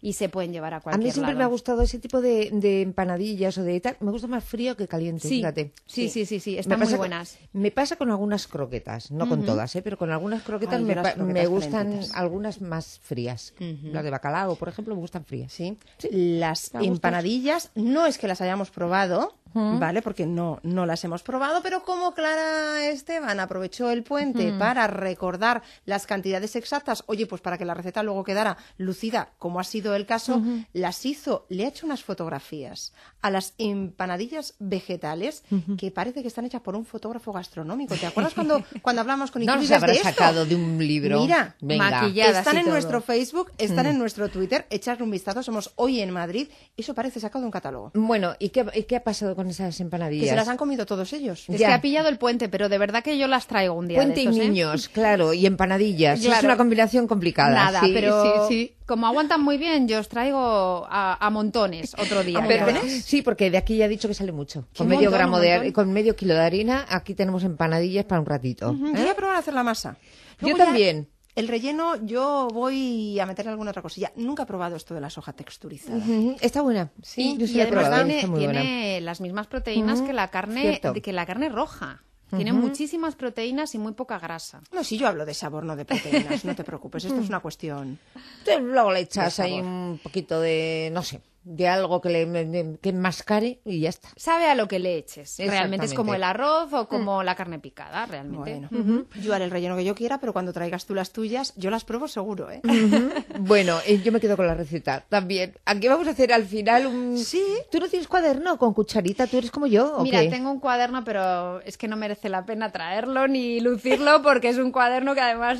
F: y se pueden llevar a
B: A
F: cualquier
B: mí siempre
F: lado.
B: me ha gustado ese tipo de empanadillas o de tal. Me gusta más frío que caliente,
F: Sí,
B: fíjate.
F: sí, están muy buenas.
B: Me pasa con algunas croquetas, no con todas, pero con algunas croquetas
G: Ay, yo las croquetas
B: me gustan
G: calentitas.
B: algunas más frías. Las de bacalao, por ejemplo, me gustan frías.
G: Sí. Las
B: ¿Te gustan?
G: empanadillas no es que las hayamos probado, ¿vale? Porque no las hemos probado, pero como Clara Esteban aprovechó el puente para recordar las cantidades exactas, oye, pues para que la receta luego quedara lucida, como ha sido el caso, las hizo, le ha hecho unas fotografías a las empanadillas vegetales que parece que están hechas por un fotógrafo gastronómico. ¿Te acuerdas cuando hablamos con
B: No
G: Iturralde
B: los habrá
G: de esto?
B: sacado de un libro.
G: Mira,
B: Venga.
F: maquilladas
G: están
F: y
G: en
F: todo.
G: nuestro Facebook, están en nuestro Twitter, echadle un vistazo, somos Hoy en Madrid, eso parece sacado de un catálogo.
B: Bueno, ¿y qué ha pasado con esas empanadillas?
G: Que se las han comido todos ellos.
F: Es
B: Ya.
F: que ha pillado el puente, pero de verdad que yo las traigo un día
B: Puente
F: de estos,
B: y niños, claro, y empanadillas. Es
F: Claro.
B: una combinación complicada.
F: Nada,
B: sí,
F: pero
B: sí.
F: como aguantan muy bien, yo os traigo a montones otro día.
B: Pero-
F: ya.
B: sí, porque de aquí ya he dicho que sale mucho. Con
G: Un
B: medio
G: montón,
B: gramo
G: un montón.
B: con medio kilo de harina, aquí tenemos empanadillas para un ratito.
G: Yo voy a probar a hacer la masa.
B: Yo
G: Luego ya,
B: también.
G: El relleno, yo voy a meterle alguna otra cosilla. Nunca he probado esto de la soja texturizada.
B: Está buena.
F: Sí,
B: yo sí
F: y
B: la he
F: además
B: probado,
F: tiene,
B: está muy buena.
F: tiene las mismas proteínas que la carne roja. Tiene muchísimas proteínas y muy poca grasa.
G: No, si yo hablo de sabor, no de proteínas, no te preocupes. Esto es una cuestión.
B: Entonces, luego le echas
G: de
B: ahí
G: sabor.
B: un poquito de, no sé, de algo que enmascare y ya está.
F: Sabe a lo que le eches. Realmente es como
B: Exactamente.
F: el arroz o como la carne picada, realmente.
G: Bueno, yo haré el relleno que yo quiera, pero cuando traigas tú las tuyas, yo las pruebo seguro, ¿eh?
B: Bueno, yo me quedo con la receta también. Aquí vamos a hacer al final un...
G: Sí.
B: ¿Tú no tienes cuaderno con cucharita? ¿Tú eres como yo o
F: Mira,
B: qué?
F: tengo un cuaderno, pero es que no merece la pena traerlo ni lucirlo porque es un cuaderno que además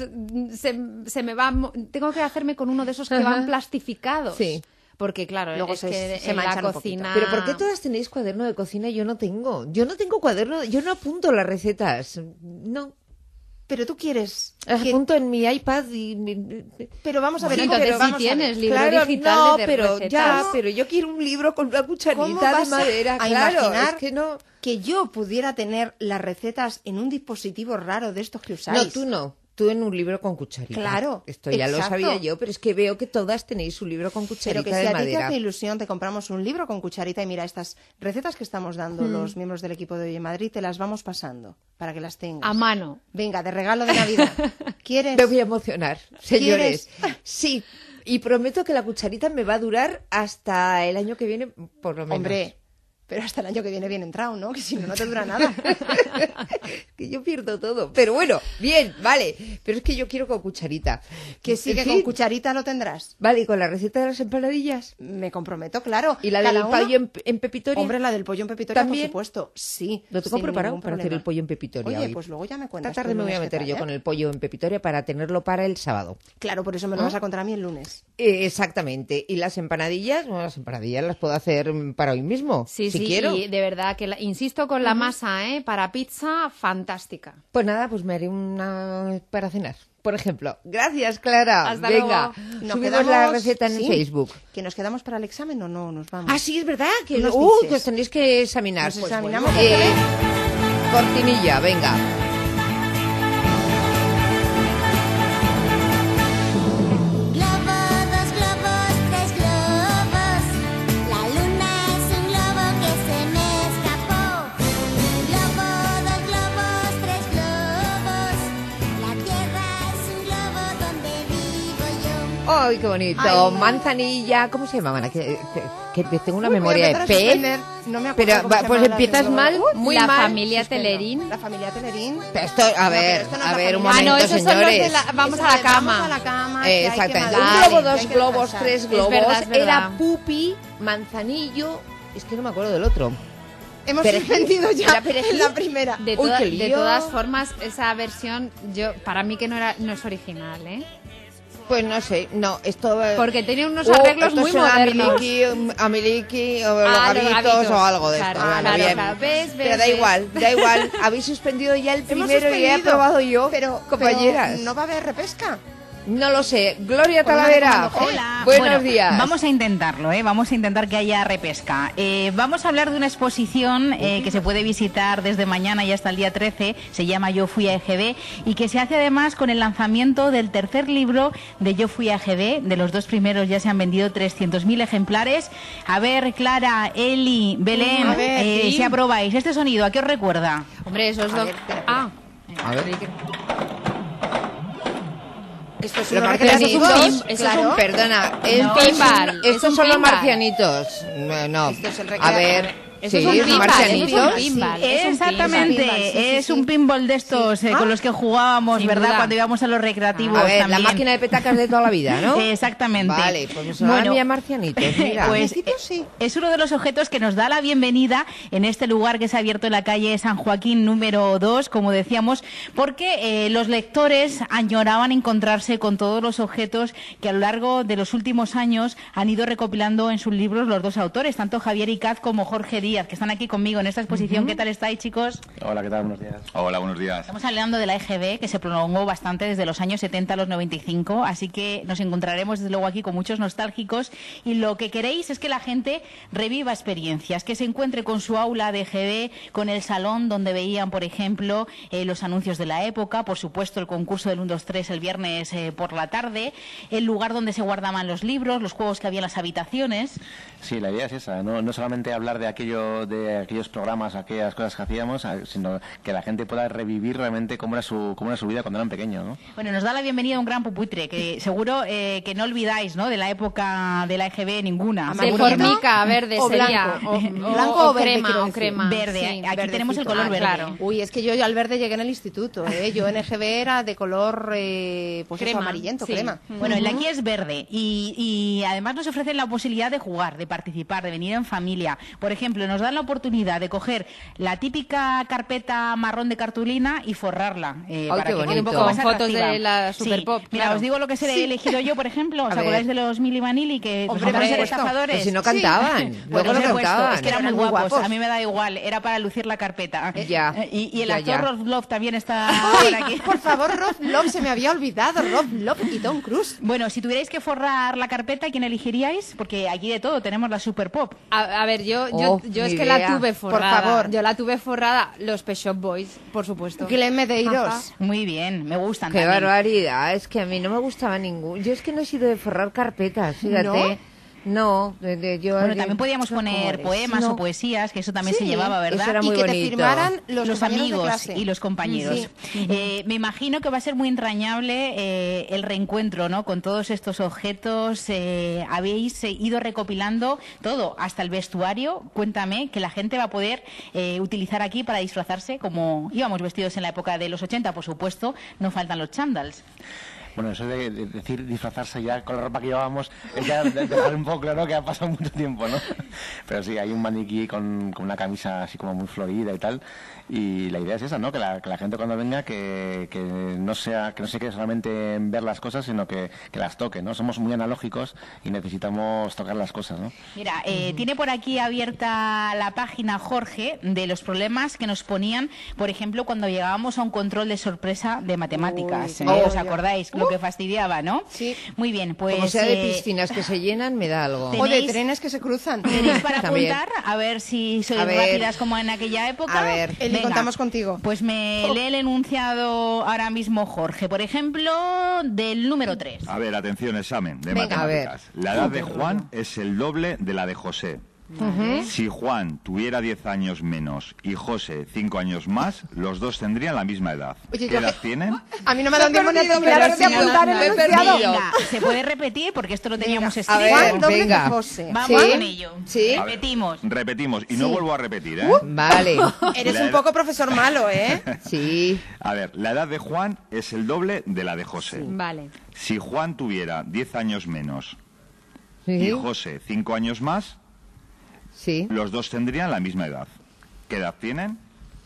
F: se me va... Tengo que hacerme con uno de esos que van plastificados.
B: Sí.
F: Porque, claro,
G: Luego
F: es
G: se
F: que en
G: manchan
F: la
G: un poquito.
F: cocina...
B: Pero ¿por qué todas tenéis cuaderno de cocina y yo no tengo? Yo no tengo cuaderno, yo no apunto las recetas. No.
G: Pero tú quieres...
B: Las
G: que-
B: apunto en mi iPad y...
G: Pero vamos a ver,
F: Sí,
G: Nico,
F: entonces
G: pero
F: sí
G: vamos a
F: tienes
G: ver.
F: libro
B: Claro,
F: digital
B: no,
F: de
B: pero
F: recetas.
B: ya, pero yo quiero un libro con una
G: ¿Cómo
B: cucharita
G: vas
B: de madera,
G: a
B: claro,
G: imaginar
B: es que no...
G: que yo pudiera tener las recetas en un dispositivo raro de estos que usáis?
B: No, tú no. Tú en un libro con cucharita.
G: Claro,
B: Esto ya lo
G: exacto.
B: sabía yo, pero es que veo que todas tenéis un libro con cucharita
G: Pero que si
B: de
G: a ti te
B: madera.
G: hace ilusión, te compramos un libro con cucharita y mira, estas recetas que estamos dando los miembros del equipo de Hoy en Madrid, te las vamos pasando para que las tengas.
F: A mano.
G: Venga, de regalo de Navidad. ¿Quieres?
B: Me voy a emocionar, señores.
G: ¿Quieres?
B: Sí, y prometo que la cucharita me va a durar hasta el año que viene, por lo menos.
G: Hombre, pero hasta el año que viene bien entrado, ¿no? Que si no, no te dura nada.
B: Que yo pierdo todo. Pero bueno, bien, vale. Pero es que yo quiero con cucharita.
G: Que sí,
B: En
G: que
B: fin.
G: con cucharita lo tendrás.
B: Vale, ¿y con la receta de las empanadillas?
G: Me comprometo, claro.
B: ¿Y la
G: Cada
B: del
G: uno-
B: pollo en pepitoria?
G: Hombre, la del pollo en pepitoria,
B: ¿También?
G: por supuesto. Sí.
B: Lo tengo
G: sin
B: preparado
G: ningún
B: para hacer
G: problema.
B: el pollo en pepitoria
G: Oye,
B: hoy.
G: pues luego ya me cuentas.
B: Esta tarde
G: tú
B: me voy a
G: lunes qué
B: meter
G: tal,
B: yo
G: ¿eh?
B: con el pollo en pepitoria para tenerlo para el sábado.
G: Claro, por eso me lo vas a contar a mí el lunes.
B: Exactamente. Y las empanadillas, bueno, las empanadillas las puedo hacer para hoy mismo,
F: Sí,
B: si
F: sí,
B: quiero.
F: y de verdad que insisto con la masa, para pizza, fantástica.
B: Pues nada, pues me haré una para cenar, por ejemplo. Gracias, Clara.
F: Hasta
B: Venga,
F: luego.
G: Nos
B: subimos
G: quedamos-
B: la receta en
G: sí,
B: Facebook.
G: ¿Que nos quedamos para el examen o no? Nos vamos.
B: Ah, sí, es verdad, que,
G: Nos
B: que
G: dices.
B: os tenéis que examinar.
G: Nos
B: Pues
G: examinamos
B: bueno,
G: otra vez.
B: cortinilla, venga.
H: Globo, dos globos, tres globos. La luna es un globo que se me escapó. Globo, dos globos, tres globos. La tierra es un globo donde vivo yo.
B: ¡Ay, qué bonito!
G: Ay.
B: Manzanilla, ¿cómo se llamaban? Que tengo una
G: Uy, voy a
B: memoria
G: empezar a
B: de pez.
G: suspender. No me acuerdo
B: Pero
G: cómo se
B: pues
G: llamaban las
B: empiezas
G: globos.
B: mal, muy
F: la
B: mal.
F: familia
G: Suspendo.
F: Telerín.
G: La familia Telerín.
B: Pero esto, a ver,
G: pero esto no es
B: a
G: la
B: ver, un
G: familia.
B: momento,
F: esos son los de
B: señores.
F: la... Vamos
G: Eso
F: a la
G: de
F: cama.
G: Vamos a la cama. que hay que
B: Exactamente.
G: madrugar,
B: Un globo,
G: que hay
B: dos
G: que
B: globos,
G: descansar.
B: tres globos.
F: verdad, es verdad.
B: Era pupi, manzanillo. Es que no me acuerdo del otro.
G: Hemos
B: Perejil.
G: suspendido ya
B: ¿Era perejil?
G: en la primera.
F: De,
B: Uy, qué
F: de
B: lío.
F: todas formas, esa versión, para mí que no es original, ¿eh?
B: Pues no sé, no, esto...
F: Porque tenía unos arreglos
B: esto
F: muy
B: suena
F: modernos.
B: A Miliki, o los
F: Ah, los
B: gavitos
F: gavitos.
B: o algo de
F: Claro,
B: esto. Bueno,
F: claro,
B: bien.
F: claro. ¿Ves?
B: Pero da igual. Habéis suspendido ya el
G: Hemos
B: primero y he
G: suspendido,
B: aprobado yo,
G: pero
B: compañeras.
G: no va a haber repesca.
B: No lo sé. Gloria Talavera.
I: Hola.
B: Buenos días.
I: Vamos a intentarlo, Vamos a intentar que haya repesca. Vamos a hablar de una exposición que se puede visitar desde mañana y hasta el día 13. Se llama Yo fui a EGB y que se hace además con el lanzamiento del tercer libro de Yo fui a EGB. De los 2 primeros ya se han vendido 300.000 ejemplares. A ver, Clara, Eli, Belén, si aprobáis. Este sonido, ¿a qué os recuerda?
F: Hombre, eso es lo...
B: A ver.
G: Esto es
B: Los
G: un
B: marcianitos.
G: claro.
B: Perdona,
F: pinball.
B: Estos son los marcianitos. No.
G: Esto es el
B: A ver.
F: Eso
B: Sí,
F: es un
B: los
F: pinball,
B: marcianitos.
F: eso es un pinball.
I: Exactamente, es un pinball de estos con los que jugábamos,
F: Sin
I: ¿verdad?
F: duda.
I: Cuando íbamos a los recreativos.
B: A ver,
I: también.
B: la máquina de petacas de toda la vida, ¿no?
I: Exactamente.
B: Vale, pues nos van a enviar marcianitos, mira.
I: Pues es uno de los objetos que nos da la bienvenida en este lugar que se ha abierto en la calle San Joaquín número 2, como decíamos, porque los lectores añoraban encontrarse con todos los objetos que a lo largo de los últimos años han ido recopilando en sus libros los 2 autores, tanto Javier Icaz como Jorge Díaz, que están aquí conmigo en esta exposición. ¿Qué tal estáis, chicos?
J: Hola, ¿qué tal? Buenos días.
P: Hola, buenos días.
I: Estamos hablando de la EGB, que se prolongó bastante desde los años 70 a los 95, así que nos encontraremos desde luego aquí con muchos nostálgicos y lo que queréis es que la gente reviva experiencias, que se encuentre con su aula de EGB, con el salón donde veían, por ejemplo, los anuncios de la época, por supuesto el concurso del 1, 2, 3 el viernes por la tarde, el lugar donde se guardaban los libros, los juegos que había en las habitaciones.
J: Sí, la idea es esa, no solamente hablar de aquellos programas, aquellas cosas que hacíamos, sino que la gente pueda revivir realmente cómo era su vida cuando eran pequeños, ¿no?
I: Bueno, nos da la bienvenida un gran pupitre, que seguro que no olvidáis, ¿no?, de la época de la EGB ninguna.
F: De formica, verde
G: o
F: sería.
G: Blanco o verde,
F: crema, o crema.
I: Verde,
F: Sí,
I: aquí
G: verdecito.
I: tenemos el color verde.
F: claro.
G: Uy, es que yo al verde llegué en el instituto, Yo en EGB era de color, pues eso,
F: Crema,
G: amarillento,
F: sí.
G: crema.
I: Bueno, el de aquí es verde y además nos ofrecen la posibilidad de jugar, de participar, de venir en familia. Por ejemplo, nos dan la oportunidad de coger la típica carpeta marrón de cartulina y forrarla para
B: qué
I: que quede un
B: bonito.
I: poco más
F: Con fotos
I: atractiva.
F: de la Super Pop,
I: Mira,
F: claro.
I: os digo lo que he elegido yo, por ejemplo. ¿Os
B: A
I: acordáis
B: ver.
I: de los Milli Vanilli que
G: Hombre,
I: nos ser
G: por
I: estafadores?
B: Pero si no cantaban,
I: Pues
B: luego
I: los
B: no
I: he puesto,
B: cantaban.
I: es que eran muy
G: Eran muy
I: guapos.
G: guapos.
I: A mí me da igual, era para lucir la carpeta.
B: Ya.
I: Y el
B: Ya,
I: actor
B: ya.
I: Rob Love también está
G: Ay,
I: por aquí.
G: por favor, Rob Love, se me había olvidado, Rob Love y Tom Cruise.
I: Bueno, si tuvierais que forrar la carpeta, ¿quién elegiríais? Porque aquí de todo, tenemos la Super Pop.
F: A ver, yo
B: ni
F: es que
B: idea.
F: la tuve forrada.
G: Por favor.
F: Yo la tuve forrada, los Pet Shop Boys, por supuesto.
G: Glenn Medeiros.
I: Muy bien, me gustan
B: Qué
I: también.
B: barbaridad, es que a mí no me gustaba ningún. Yo es que no he sido de forrar carpetas, fíjate. No, yo
I: Bueno, también podíamos poner poemas
B: No.
I: o poesías, que eso también
G: Sí,
I: se llevaba, ¿verdad?
B: eso era
G: Y
B: muy
G: que te
B: bonito.
G: firmaran los compañeros de
I: amigos
G: clase.
I: y los compañeros. Me imagino que va a ser muy entrañable el reencuentro, ¿no? Con todos estos objetos. Habéis ido recopilando todo, hasta el vestuario. Cuéntame, que la gente va a poder utilizar aquí para disfrazarse como íbamos vestidos en la época de los 80, por supuesto. No faltan los chándals.
J: Bueno, eso de decir disfrazarse ya con la ropa que llevábamos es ya dejar un poco claro que ha pasado mucho tiempo, ¿no? Pero sí, hay un maniquí con una camisa así como muy florida y tal, y la idea es esa, ¿no? Que la gente cuando venga que no se quede solamente en ver las cosas, sino que las toque, ¿no? Somos muy analógicos y necesitamos tocar las cosas, ¿no?
I: Mira, tiene por aquí abierta la página Jorge de los problemas que nos ponían, por ejemplo, cuando llegábamos a un control de sorpresa de matemáticas.
B: Uy,
I: ¿Os acordáis? Lo que fastidiaba, ¿no?
G: Sí.
I: Muy bien, pues...
B: Como sea de piscinas que se llenan, me da algo.
G: O de trenes que se cruzan.
I: ¿Tenéis para
B: También.
I: apuntar? A ver si sois
B: A ver.
I: rápidas como en aquella época.
B: A ver.
G: Eli,
I: Venga,
G: contamos contigo.
I: Pues me lee el enunciado ahora mismo Jorge. Por ejemplo, del número 3.
P: A ver, atención, examen de
B: Venga,
P: matemáticas. La edad de Juan es el doble de la de José. Si Juan tuviera 10 años menos y José 5 años más, los dos tendrían la misma edad.
G: Oye,
P: ¿Qué
G: yo-
P: edad tienen?
G: A mí no me da tiempo ni a
B: perdido,
G: terminar
B: pero
G: de
B: si no,
G: apuntar
B: no,
G: el
B: me he
G: enunciado.
B: perdido.
I: Venga, ¿se puede repetir? Porque esto lo teníamos
B: A
I: escrito.
B: ver,
G: Juan, doble
B: venga.
G: de José.
I: Vamos
B: ¿Sí?
I: con ello.
B: Sí.
P: A ver,
I: Repetimos.
P: Repetimos, y no vuelvo a repetir, ¿eh?
B: Vale.
G: Eres
P: La
G: un
P: edad-
G: poco profesor malo, ¿eh?
B: Sí.
P: A ver, la edad de Juan es el doble de la de José.
F: Vale.
P: Si Juan tuviera 10 años menos y
B: Sí.
P: José 5 años más,
B: Sí.
P: los dos tendrían la misma edad. ¿Qué edad tienen?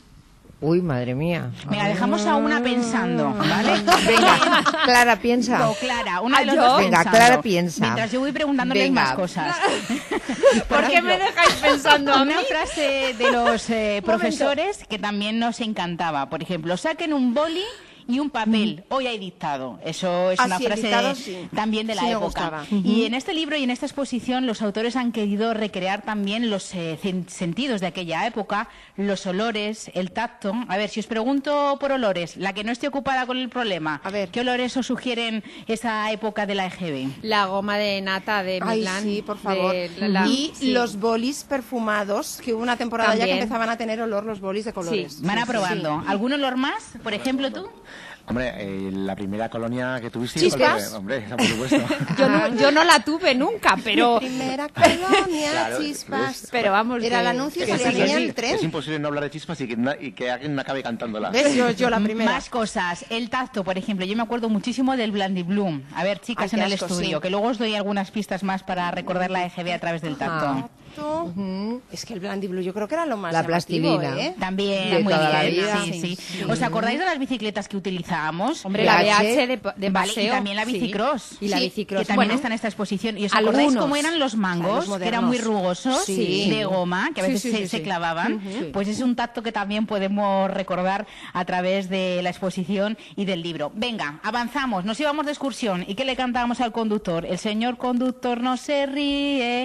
B: Uy, madre mía.
I: Venga, dejamos a una pensando, ¿vale?
B: Venga, Clara, piensa.
I: No, Clara, una de los
F: ¿yo?
I: dos
B: Venga,
I: pensando.
B: Clara, piensa.
I: Mientras yo voy preguntándoles
B: Venga.
I: más cosas.
F: ¿Por qué me dejáis pensando a mí?
I: Una frase de los profesores que también nos encantaba. Por ejemplo, saquen un boli y un papel. Hoy hay dictado. Eso es una frase también de la época. Y en este libro y en esta exposición los autores han querido recrear también los sentidos de aquella época, los olores, el tacto. A ver, si os pregunto por olores, la que no esté ocupada con el problema, ¿qué olores os sugieren esa época de la EGB?
F: La goma de nata de Milán.
G: Sí, por favor. Los bolis perfumados, que hubo una temporada ya que empezaban a tener olor los bolis de colores.
I: Sí. Van aprobando. ¿Algún olor más? Por ejemplo, tú.
J: Hombre, la primera colonia que tuviste...
F: ¿Chispas?
J: Hombre, por supuesto.
F: yo no la tuve nunca, pero...
G: Primera colonia, chispas.
F: Pero vamos...
G: Era el anuncio y salía en el tren.
J: Es imposible no hablar de chispas y que alguien acabe cantándola.
G: ¿Ves? Yo la primera.
I: Más cosas. El tacto, por ejemplo. Yo me acuerdo muchísimo del Blandy Bloom. A ver, chicas, en el estudio, que luego os doy algunas pistas más para recordar la EGB a través del tacto.
G: Es que el Blandy Blue yo creo que era lo más
B: la plastilina,
I: también muy bien. Sí. ¿Os acordáis de las bicicletas que utilizábamos?
F: Hombre, la BH de paseo.
I: Y también la bicicross.
F: Y la bicicross.
I: Que también está en esta exposición. ¿Y os acordáis cómo eran los mangos? Que eran muy rugosos, de goma, que a veces se clavaban. Pues es un tacto que también podemos recordar a través de la exposición y del libro. Venga, avanzamos. Nos íbamos de excursión. ¿Y qué le cantábamos al conductor? El señor conductor no se ríe.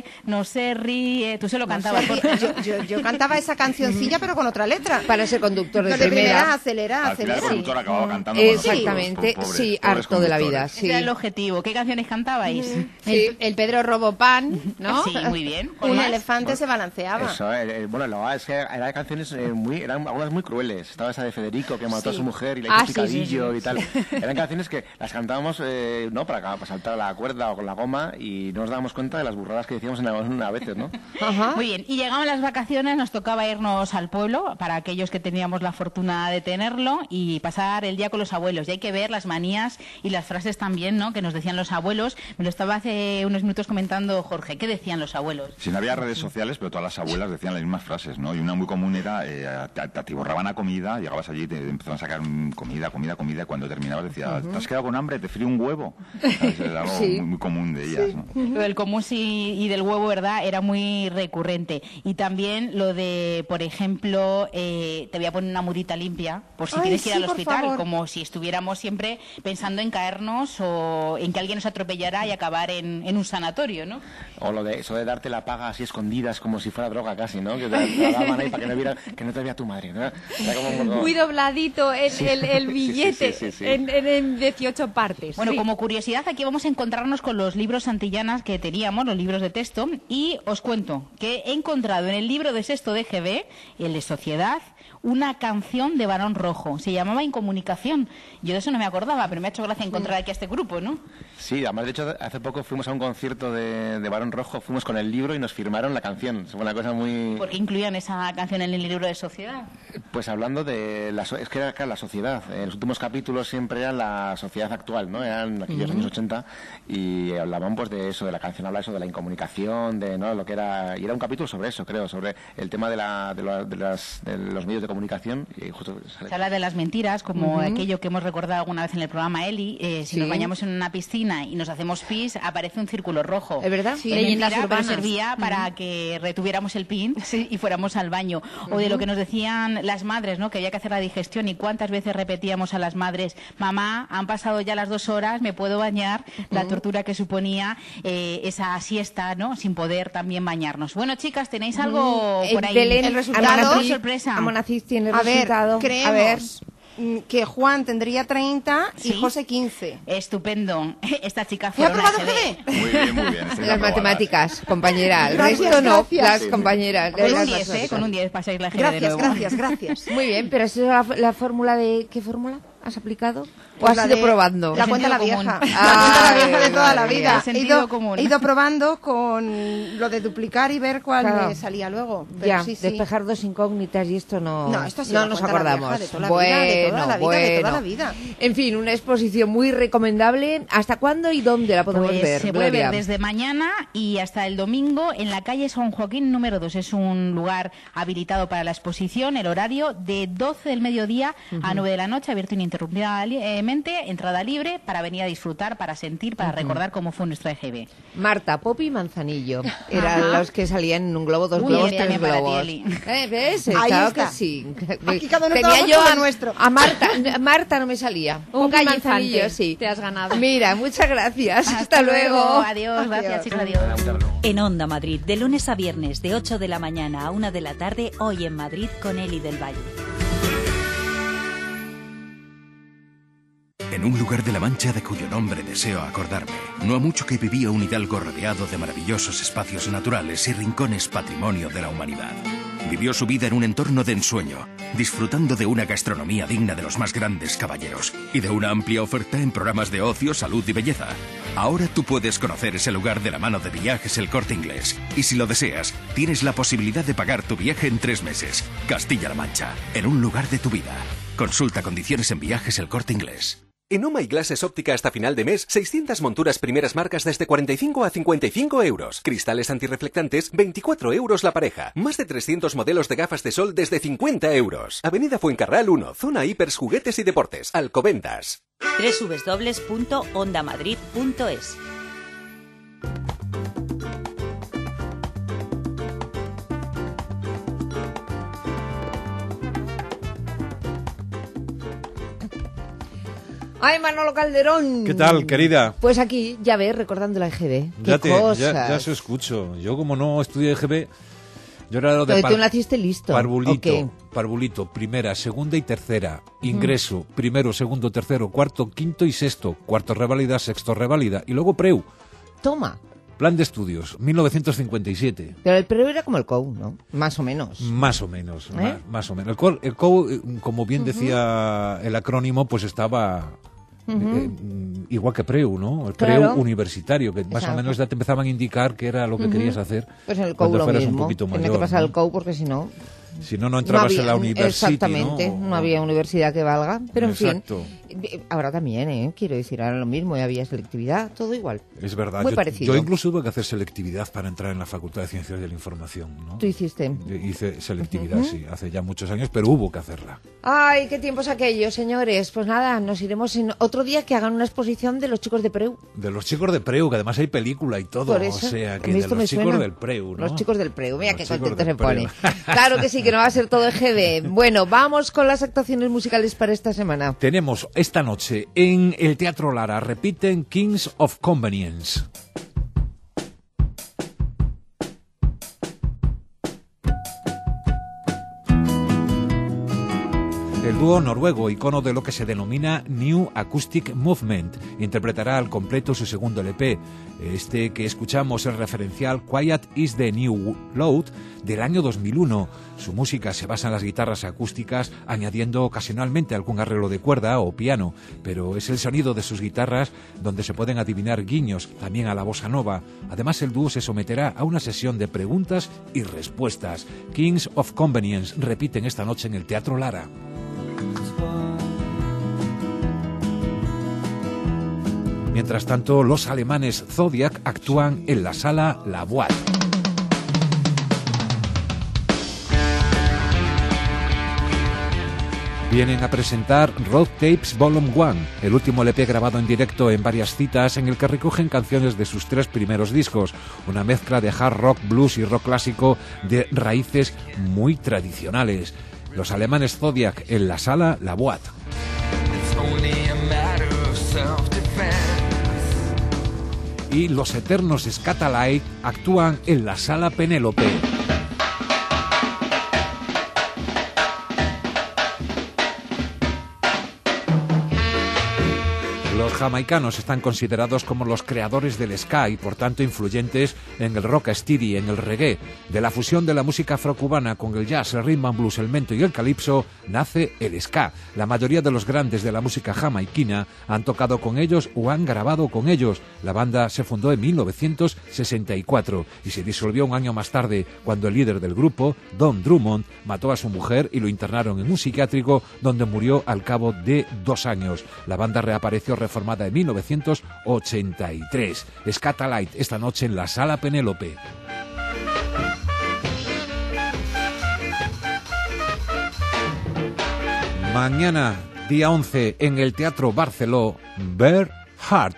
I: Tú se lo cantabas.
G: Yo cantaba esa cancioncilla, pero con otra letra.
B: Para ser conductor de
G: primera. Acelera.
P: El conductor acababa cantando.
B: Exactamente, sí, harto de la vida. Sí.
I: Ese era el objetivo. ¿Qué canciones cantabais?
F: El Pedro Robopan, ¿no?
I: Sí, muy bien.
G: Un elefante se balanceaba.
J: Eso, bueno, es que eran canciones eran algunas muy crueles. Estaba esa de Federico, que mató a su mujer y le hizo picadillo y tal. Eran canciones que las cantábamos no para saltar la cuerda o con la goma y no nos dábamos cuenta de las burradas que decíamos a veces, ¿no?
I: Muy bien, y llegaban las vacaciones, nos tocaba irnos al pueblo, para aquellos que teníamos la fortuna de tenerlo, y pasar el día con los abuelos. Y hay que ver las manías y las frases también, ¿no?, que nos decían los abuelos. Me lo estaba hace unos minutos comentando Jorge. ¿Qué decían los abuelos?
P: Si no había redes sociales, pero todas las abuelas decían las mismas frases, ¿no? Y una muy común era, te atiborraban a comida, llegabas allí y te empezaban a sacar comida, y cuando terminabas decía, ¿te has quedado con hambre? ¿Te frío un huevo? Era algo muy común de ellas, ¿no?
I: Lo del común y del huevo, ¿verdad?, era muy recurrente. Y también lo de, por ejemplo, te voy a poner una murita limpia por si tienes que ir al hospital, como si estuviéramos siempre pensando en caernos o en que alguien nos atropellara y acabar en un sanatorio, ¿no?
J: O lo de eso de darte la paga así escondidas como si fuera droga casi, ¿no? Que te la daban ahí para que no te vea tu madre, ¿no? Era como un poco...
F: Muy dobladito el billete en 18 partes.
I: Bueno, como curiosidad, aquí vamos a encontrarnos con los libros Santillanas que teníamos, los libros de texto, y os cuento que he encontrado en el libro de sexto de EGB, el de Sociedad, una canción de Barón Rojo. Se llamaba Incomunicación. Yo de eso no me acordaba, pero me ha hecho gracia encontrar aquí a este grupo, ¿no?
J: Sí, además, de hecho, hace poco fuimos a un concierto de Barón Rojo, fuimos con el libro y nos firmaron la canción. Fue una cosa muy...
I: ¿Por qué incluían esa canción en el libro de Sociedad?
J: Pues hablando de... es que era la sociedad. En los últimos capítulos siempre era la sociedad actual, ¿no? Eran aquellos años 80 y hablaban pues de eso, de la canción habla eso, de la incomunicación, de ¿no? Lo que era... Y era un capítulo sobre eso, creo, sobre el tema de los medios de comunicación. Y justo
I: se habla de las mentiras, como aquello que hemos recordado alguna vez en el programa Eli. Si nos bañamos en una piscina y nos hacemos pis, aparece un círculo rojo.
B: ¿Es verdad?
I: Sí, leyendas urbanas. Pero servía para que retuviéramos el pin y fuéramos al baño. O de lo que nos decían las madres, ¿no?, que había que hacer la digestión, y cuántas veces repetíamos a las madres: mamá, han pasado ya las 2 horas, me puedo bañar. La tortura que suponía esa siesta, ¿no?, sin poder también bañarnos. Bueno, chicas, ¿tenéis algo por ahí?
B: Belén,
G: el resultado.
I: Sorpresa.
B: Amonacís tiene el
G: A
B: resultado.
G: ver, creemos que Juan tendría 30 y José 15.
I: Estupendo. Esta chica fue una
G: EGB.
P: Muy bien.
B: Las matemáticas, compañera. El
G: Gracias,
B: resto no,
G: gracias.
B: las compañeras.
I: Con un 10, con un 10 pasáis la EGB de nuevo.
G: Gracias.
B: Muy bien, pero ¿esa es la fórmula de... ¿Qué fórmula has aplicado? ¿O
G: Pues
B: has ido probando?
G: La cuenta la vieja. La cuenta la vieja de toda la vida. He ido probando con lo de duplicar y ver cuál me salía luego. Pero
B: ya,
G: sí.
B: despejar 2 incógnitas y esto no
G: esto ha sido
B: no
G: la
B: nos
G: cuenta la
B: acordamos.
G: vieja de toda la vida.
B: En fin, una exposición muy recomendable. ¿Hasta cuándo y dónde la podemos ver?
I: Se puede ver desde mañana y hasta el domingo en la calle San Joaquín número 2. Es un lugar habilitado para la exposición. El horario de 12 del mediodía a 9 de la noche, abierto ininterrumpido ininterrumpidamente, entrada libre, para venir a disfrutar, para sentir, para recordar cómo fue nuestro EGB.
B: Marta, Popi y Manzanillo eran los que salían en un globo, dos
I: Muy
B: globos,
I: bien,
B: tres
I: para ti,
B: globos.
I: Eli.
B: ¿Ves?
G: Ahí
B: Claro
G: está.
B: que sí.
G: Aquí cada uno
B: Tenía
G: trabaja
B: yo
G: con lo
B: a
G: nuestro.
B: A Marta no me salía. Popi y Manzanillo, sí.
F: Te has ganado.
B: Mira, muchas gracias. Hasta luego.
I: Adiós, gracias, chicos, adiós.
C: En Onda Madrid, de lunes a viernes, de 8 de la mañana a 1 de la tarde, hoy en Madrid con Eli del Valle.
E: En un lugar de la Mancha de cuyo nombre deseo acordarme, no ha mucho que vivía un hidalgo rodeado de maravillosos espacios naturales y rincones patrimonio de la humanidad. Vivió su vida en un entorno de ensueño, disfrutando de una gastronomía digna de los más grandes caballeros y de una amplia oferta en programas de ocio, salud y belleza. Ahora tú puedes conocer ese lugar de la mano de Viajes El Corte Inglés. Y si lo deseas, tienes la posibilidad de pagar tu viaje en 3 meses. Castilla-La Mancha, en un lugar de tu vida. Consulta condiciones en Viajes El Corte Inglés.
O: En Oh My Glasses Óptica hasta final de mes, 600 monturas primeras marcas desde 45 a 55 euros. Cristales antirreflectantes, 24 euros la pareja. Más de 300 modelos de gafas de sol desde 50 euros. Avenida Fuencarral 1, Zona Hipers, Juguetes y Deportes. Alcobendas.
C: www.ondamadrid.es.
B: ¡Ay, Manolo Calderón!
K: ¿Qué tal, querida?
B: Pues aquí, ya ves, recordando la EGB.
K: Ya
B: ¡Qué cosas!
K: ya se escucho. Yo, como no estudié EGB, yo era lo de
B: Pero tú naciste listo.
K: parvulito,
B: ¿o qué?
K: parvulito, primera, segunda y tercera, ingreso, primero, segundo, tercero, cuarto, quinto y sexto, cuarto reválida, sexto reválida, y luego preu.
B: Toma.
K: Plan de estudios, 1957.
B: Pero el preu era como el COU, ¿no? Más o menos.
K: Más o menos,
B: ¿Eh?
K: más o menos. El COU, como bien decía el acrónimo, pues estaba igual que preu, ¿no? El preu
B: Claro.
K: universitario, que más o
B: Exacto.
K: menos ya te empezaban a indicar que era lo que querías hacer
B: Pues en el COU
K: cuando
B: lo
K: fueras
B: mismo.
K: un poquito
B: Tenía
K: mayor.
B: que pasar
K: ¿no?
B: el COU porque si no...
K: Si no, no entrabas
B: había-
K: en la university,
B: Exactamente,
K: ¿no?
B: había universidad que valga. Pero en
K: Exacto.
B: fin, ahora también, quiero decir, ahora lo mismo, ya había selectividad, todo igual.
K: Es verdad.
B: Muy
K: yo,
B: parecido.
K: yo incluso tuve que hacer selectividad para entrar en la Facultad de Ciencias de la Información, ¿no?
B: Tú hiciste.
K: Yo hice selectividad, sí, hace ya muchos años, pero hubo que hacerla.
B: Ay, qué tiempos aquellos, señores. Pues nada, nos iremos en otro día que hagan una exposición de los chicos de Preu.
K: De los chicos de Preu, que además hay película y todo,
B: Por eso,
K: o sea,
B: a
K: que
B: mí
K: de
B: esto
K: los
B: me
K: chicos
B: suena.
K: del Preu, ¿no?
B: Los chicos del Preu, mira
K: Los
B: qué
K: chicos
B: contento
K: del
B: se pone.
K: Preu.
B: Claro que sí, que no va a ser todo EGB. Bueno, vamos con las actuaciones musicales para esta semana.
K: Tenemos esta noche en el Teatro Lara, repiten Kings of Convenience. El dúo noruego, icono de lo que se denomina New Acoustic Movement, interpretará al completo su segundo LP. Este que escuchamos es referencial Quiet is the New Loud del año 2001. Su música se basa en las guitarras acústicas, añadiendo ocasionalmente algún arreglo de cuerda o piano, pero es el sonido de sus guitarras donde se pueden adivinar guiños también a la bossa nova. Además, el dúo se someterá a una sesión de preguntas y respuestas. Kings of Convenience repiten esta noche en el Teatro Lara. Mientras tanto, los alemanes Zodiac actúan en la sala La Boîte. Vienen a presentar Road Tapes Volume 1, el último LP grabado en directo en varias citas en el que recogen canciones de sus 3 primeros discos, una mezcla de hard rock, blues y rock clásico de raíces muy tradicionales. Los alemanes Zodiac en la sala La Boîte. Y los eternos Scatalight actúan en la sala Penélope. Los jamaicanos están considerados como los creadores del ska y por tanto influyentes en el rocksteady, en el reggae. De la fusión de la música afrocubana con el jazz, el rhythm and blues, el mento y el calipso nace el ska. La mayoría de los grandes de la música jamaiquina han tocado con ellos o han grabado con ellos. La banda se fundó en 1964 y se disolvió un año más tarde cuando el líder del grupo, Don Drummond, mató a su mujer y lo internaron en un psiquiátrico donde murió al cabo de 2 años. La banda reapareció reformada en 1983. Scatalight esta noche en la sala Penélope. Mañana día 11 en el Teatro Barceló, Bear Heart.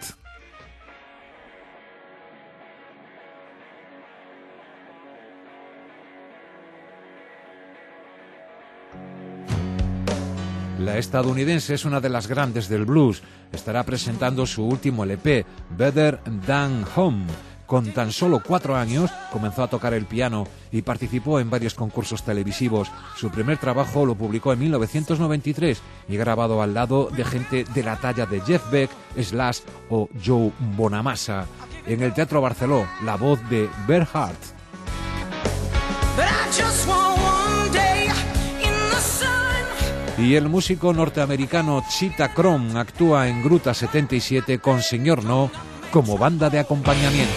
K: La estadounidense es una de las grandes del blues. Estará presentando su último LP, Better Than Home. Con tan solo 4 años comenzó a tocar el piano y participó en varios concursos televisivos. Su primer trabajo lo publicó en 1993 y grabado al lado de gente de la talla de Jeff Beck, Slash o Joe Bonamassa. En el Teatro Barceló, la voz de Bear Heart. Y el músico norteamericano Cheetah Chrome actúa en Gruta 77 con Señor No como banda de acompañamiento.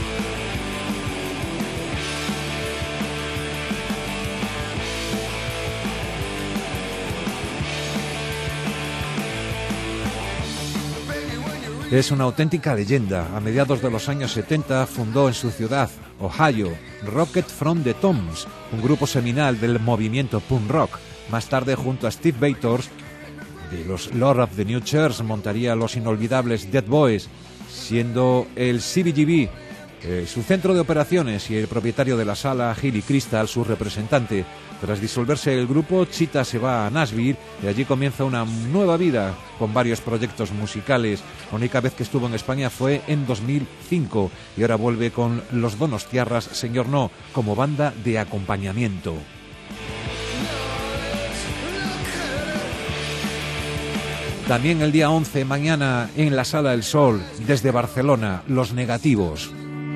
K: Es una auténtica leyenda. A mediados de los años 70 fundó en su ciudad, Ohio, Rocket from the Tombs, un grupo seminal del movimiento punk rock. Más tarde, junto a Steve Bators, de los Lord of the New Chairs, montaría los inolvidables Dead Boys, siendo el CBGB su centro de operaciones y el propietario de la sala, Hilly Crystal, su representante. Tras disolverse el grupo, Cheetah se va a Nashville y allí comienza una nueva vida con varios proyectos musicales. La única vez que estuvo en España fue en 2005 y ahora vuelve con los Donostiarras Señor No como banda de acompañamiento. También el día 11, mañana, en la Sala del Sol, desde Barcelona, Los Negativos.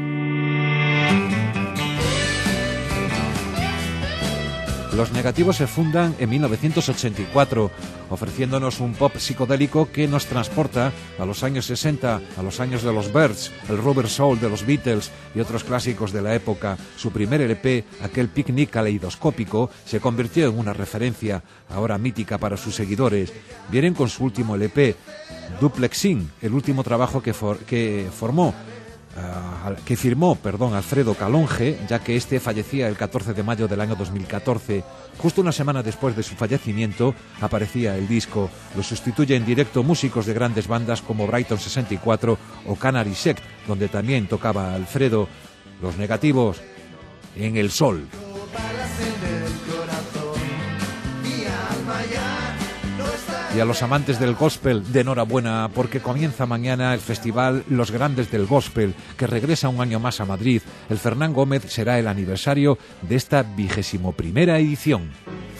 K: Los Negativos se fundan en 1984, ofreciéndonos un pop psicodélico que nos transporta a los años 60, a los años de los Byrds, el Rubber Soul de los Beatles y otros clásicos de la época. Su primer LP, aquel picnic caleidoscópico, se convirtió en una referencia, ahora mítica para sus seguidores. Vienen con su último LP, Duplexing, el último trabajo que firmó Alfredo Calonge, ya que este fallecía el 14 de mayo del año 2014. Justo una semana después de su fallecimiento aparecía el disco. Lo sustituye en directo músicos de grandes bandas como Brighton 64 o Canary Sect, donde también tocaba Alfredo. Los Negativos, en el Sol. Y a los amantes del gospel, de enhorabuena, porque comienza mañana el festival Los Grandes del Gospel, que regresa un año más a Madrid. El Fernán Gómez será el aniversario de esta 21ª edición.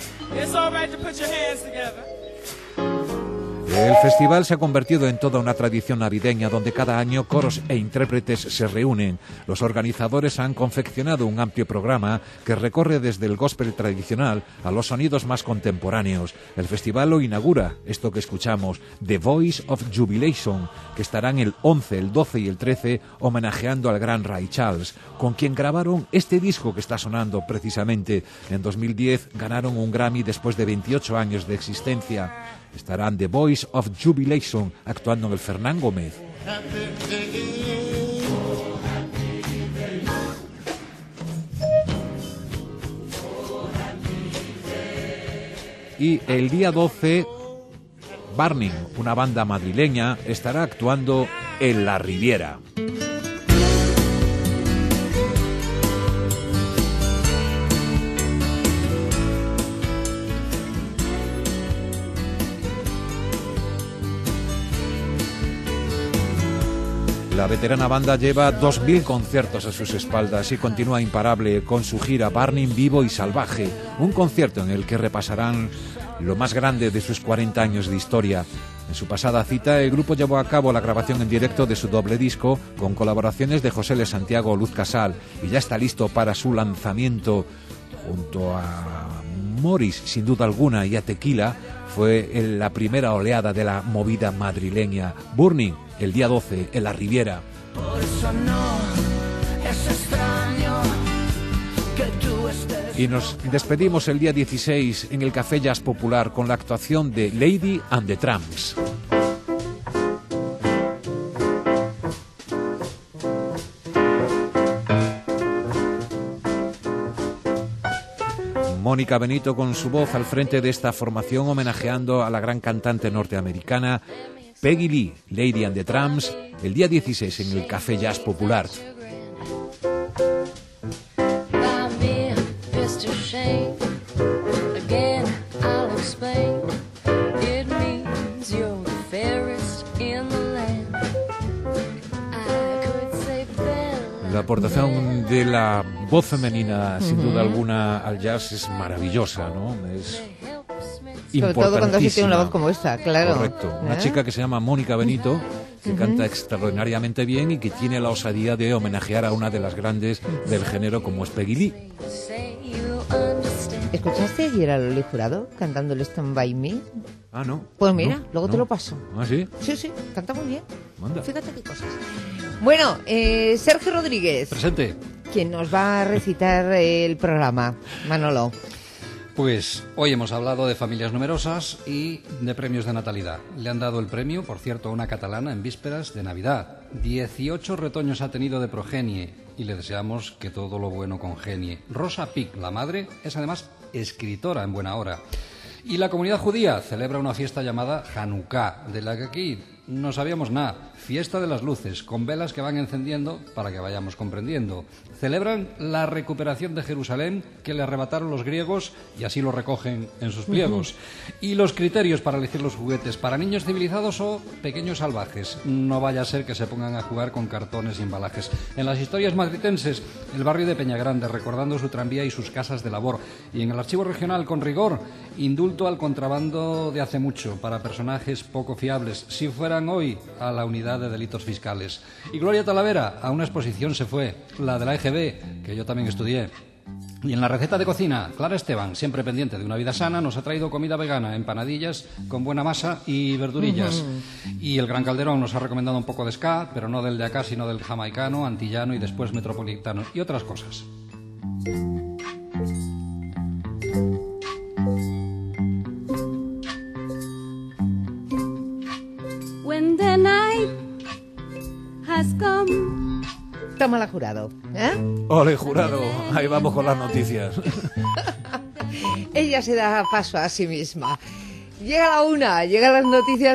K: El festival se ha convertido en toda una tradición navideña donde cada año coros e intérpretes se reúnen. Los organizadores han confeccionado un amplio programa que recorre desde el gospel tradicional a los sonidos más contemporáneos. El festival lo inaugura, esto que escuchamos, The Voice of Jubilation, que estarán el 11, el 12 y el 13 homenajeando al gran Ray Charles, con quien grabaron este disco que está sonando precisamente. En 2010 ganaron un Grammy después de 28 años de existencia. Estarán The Voice of Jubilation actuando en el Fernán Gómez. Y el día 12, Burning, una banda madrileña, estará actuando en La Riviera. La veterana banda lleva 2.000 conciertos a sus espaldas y continúa imparable con su gira Burning Vivo y Salvaje, un concierto en el que repasarán lo más grande de sus 40 años de historia. En su pasada cita, el grupo llevó a cabo la grabación en directo de su doble disco con colaboraciones de José L. Santiago o Luz Casal y ya está listo para su lanzamiento junto a Morris, sin duda alguna, y a Tequila. Fue la primera oleada de la movida madrileña. Burning, el día 12, en La Riviera.
L: Por eso no es extraño que tú estés...
K: Y nos despedimos el día 16 en el Café Jazz Popular con la actuación de Lady and the Tramps. Mónica Benito con su voz al frente de esta formación homenajeando a la gran cantante norteamericana Peggy Lee, Lady and the Tramps, el día 16 en el Café Jazz Popular. La aportación de la voz femenina, sin duda alguna, al jazz es maravillosa, ¿no? Es
B: sobre todo cuando se tiene una voz como esta, claro.
K: Correcto. Una chica que se llama Mónica Benito, que canta extraordinariamente bien y que tiene la osadía de homenajear a una de las grandes del género como es Peggy Lee.
B: ¿Escuchaste ayer a Loli Jurado cantando el Stand By Me?
K: Ah, no.
B: Pues mira,
K: no,
B: luego
K: no.
B: te lo paso.
K: ¿Ah, sí?
B: Sí, canta muy bien.
K: Manda.
B: Fíjate qué cosas. Bueno, Sergio Rodríguez.
K: Presente.
B: Quien nos va a recitar el programa. Manolo.
M: Pues hoy hemos hablado de familias numerosas y de premios de natalidad. Le han dado el premio, por cierto, a una catalana en vísperas de Navidad. 18 retoños ha tenido de progenie y le deseamos que todo lo bueno congenie. Rosa Pic, la madre, es además escritora en buena hora. Y la comunidad judía celebra una fiesta llamada Hanukkah, de la que aquí no sabíamos nada. Fiesta de las luces, con velas que van encendiendo para que vayamos comprendiendo. Celebran la recuperación de Jerusalén que le arrebataron los griegos y así lo recogen en sus pliegos. Y los criterios para elegir los juguetes, para niños civilizados o pequeños salvajes. No vaya a ser que se pongan a jugar con cartones y embalajes. En las historias madritenses, el barrio de Peñagrande, recordando su tranvía y sus casas de labor. Y en el archivo regional, con rigor, indulto al contrabando de hace mucho, para personajes poco fiables. Si fueran hoy a la unidad de delitos fiscales. Y Gloria Talavera a una exposición se fue, la de la EGB, que yo también estudié. Y en la receta de cocina, Clara Esteban, siempre pendiente de una vida sana, nos ha traído comida vegana, empanadillas con buena masa y verdurillas. Y el Gran Calderón nos ha recomendado un poco de ska, pero no del de acá, sino del jamaicano, antillano y después metropolitano y otras cosas.
D: When the night has come.
B: Tómala, Jurado.
K: Ole, Jurado. Ahí vamos con las noticias.
B: Ella se da paso a sí misma. Llega la una, llegan las noticias.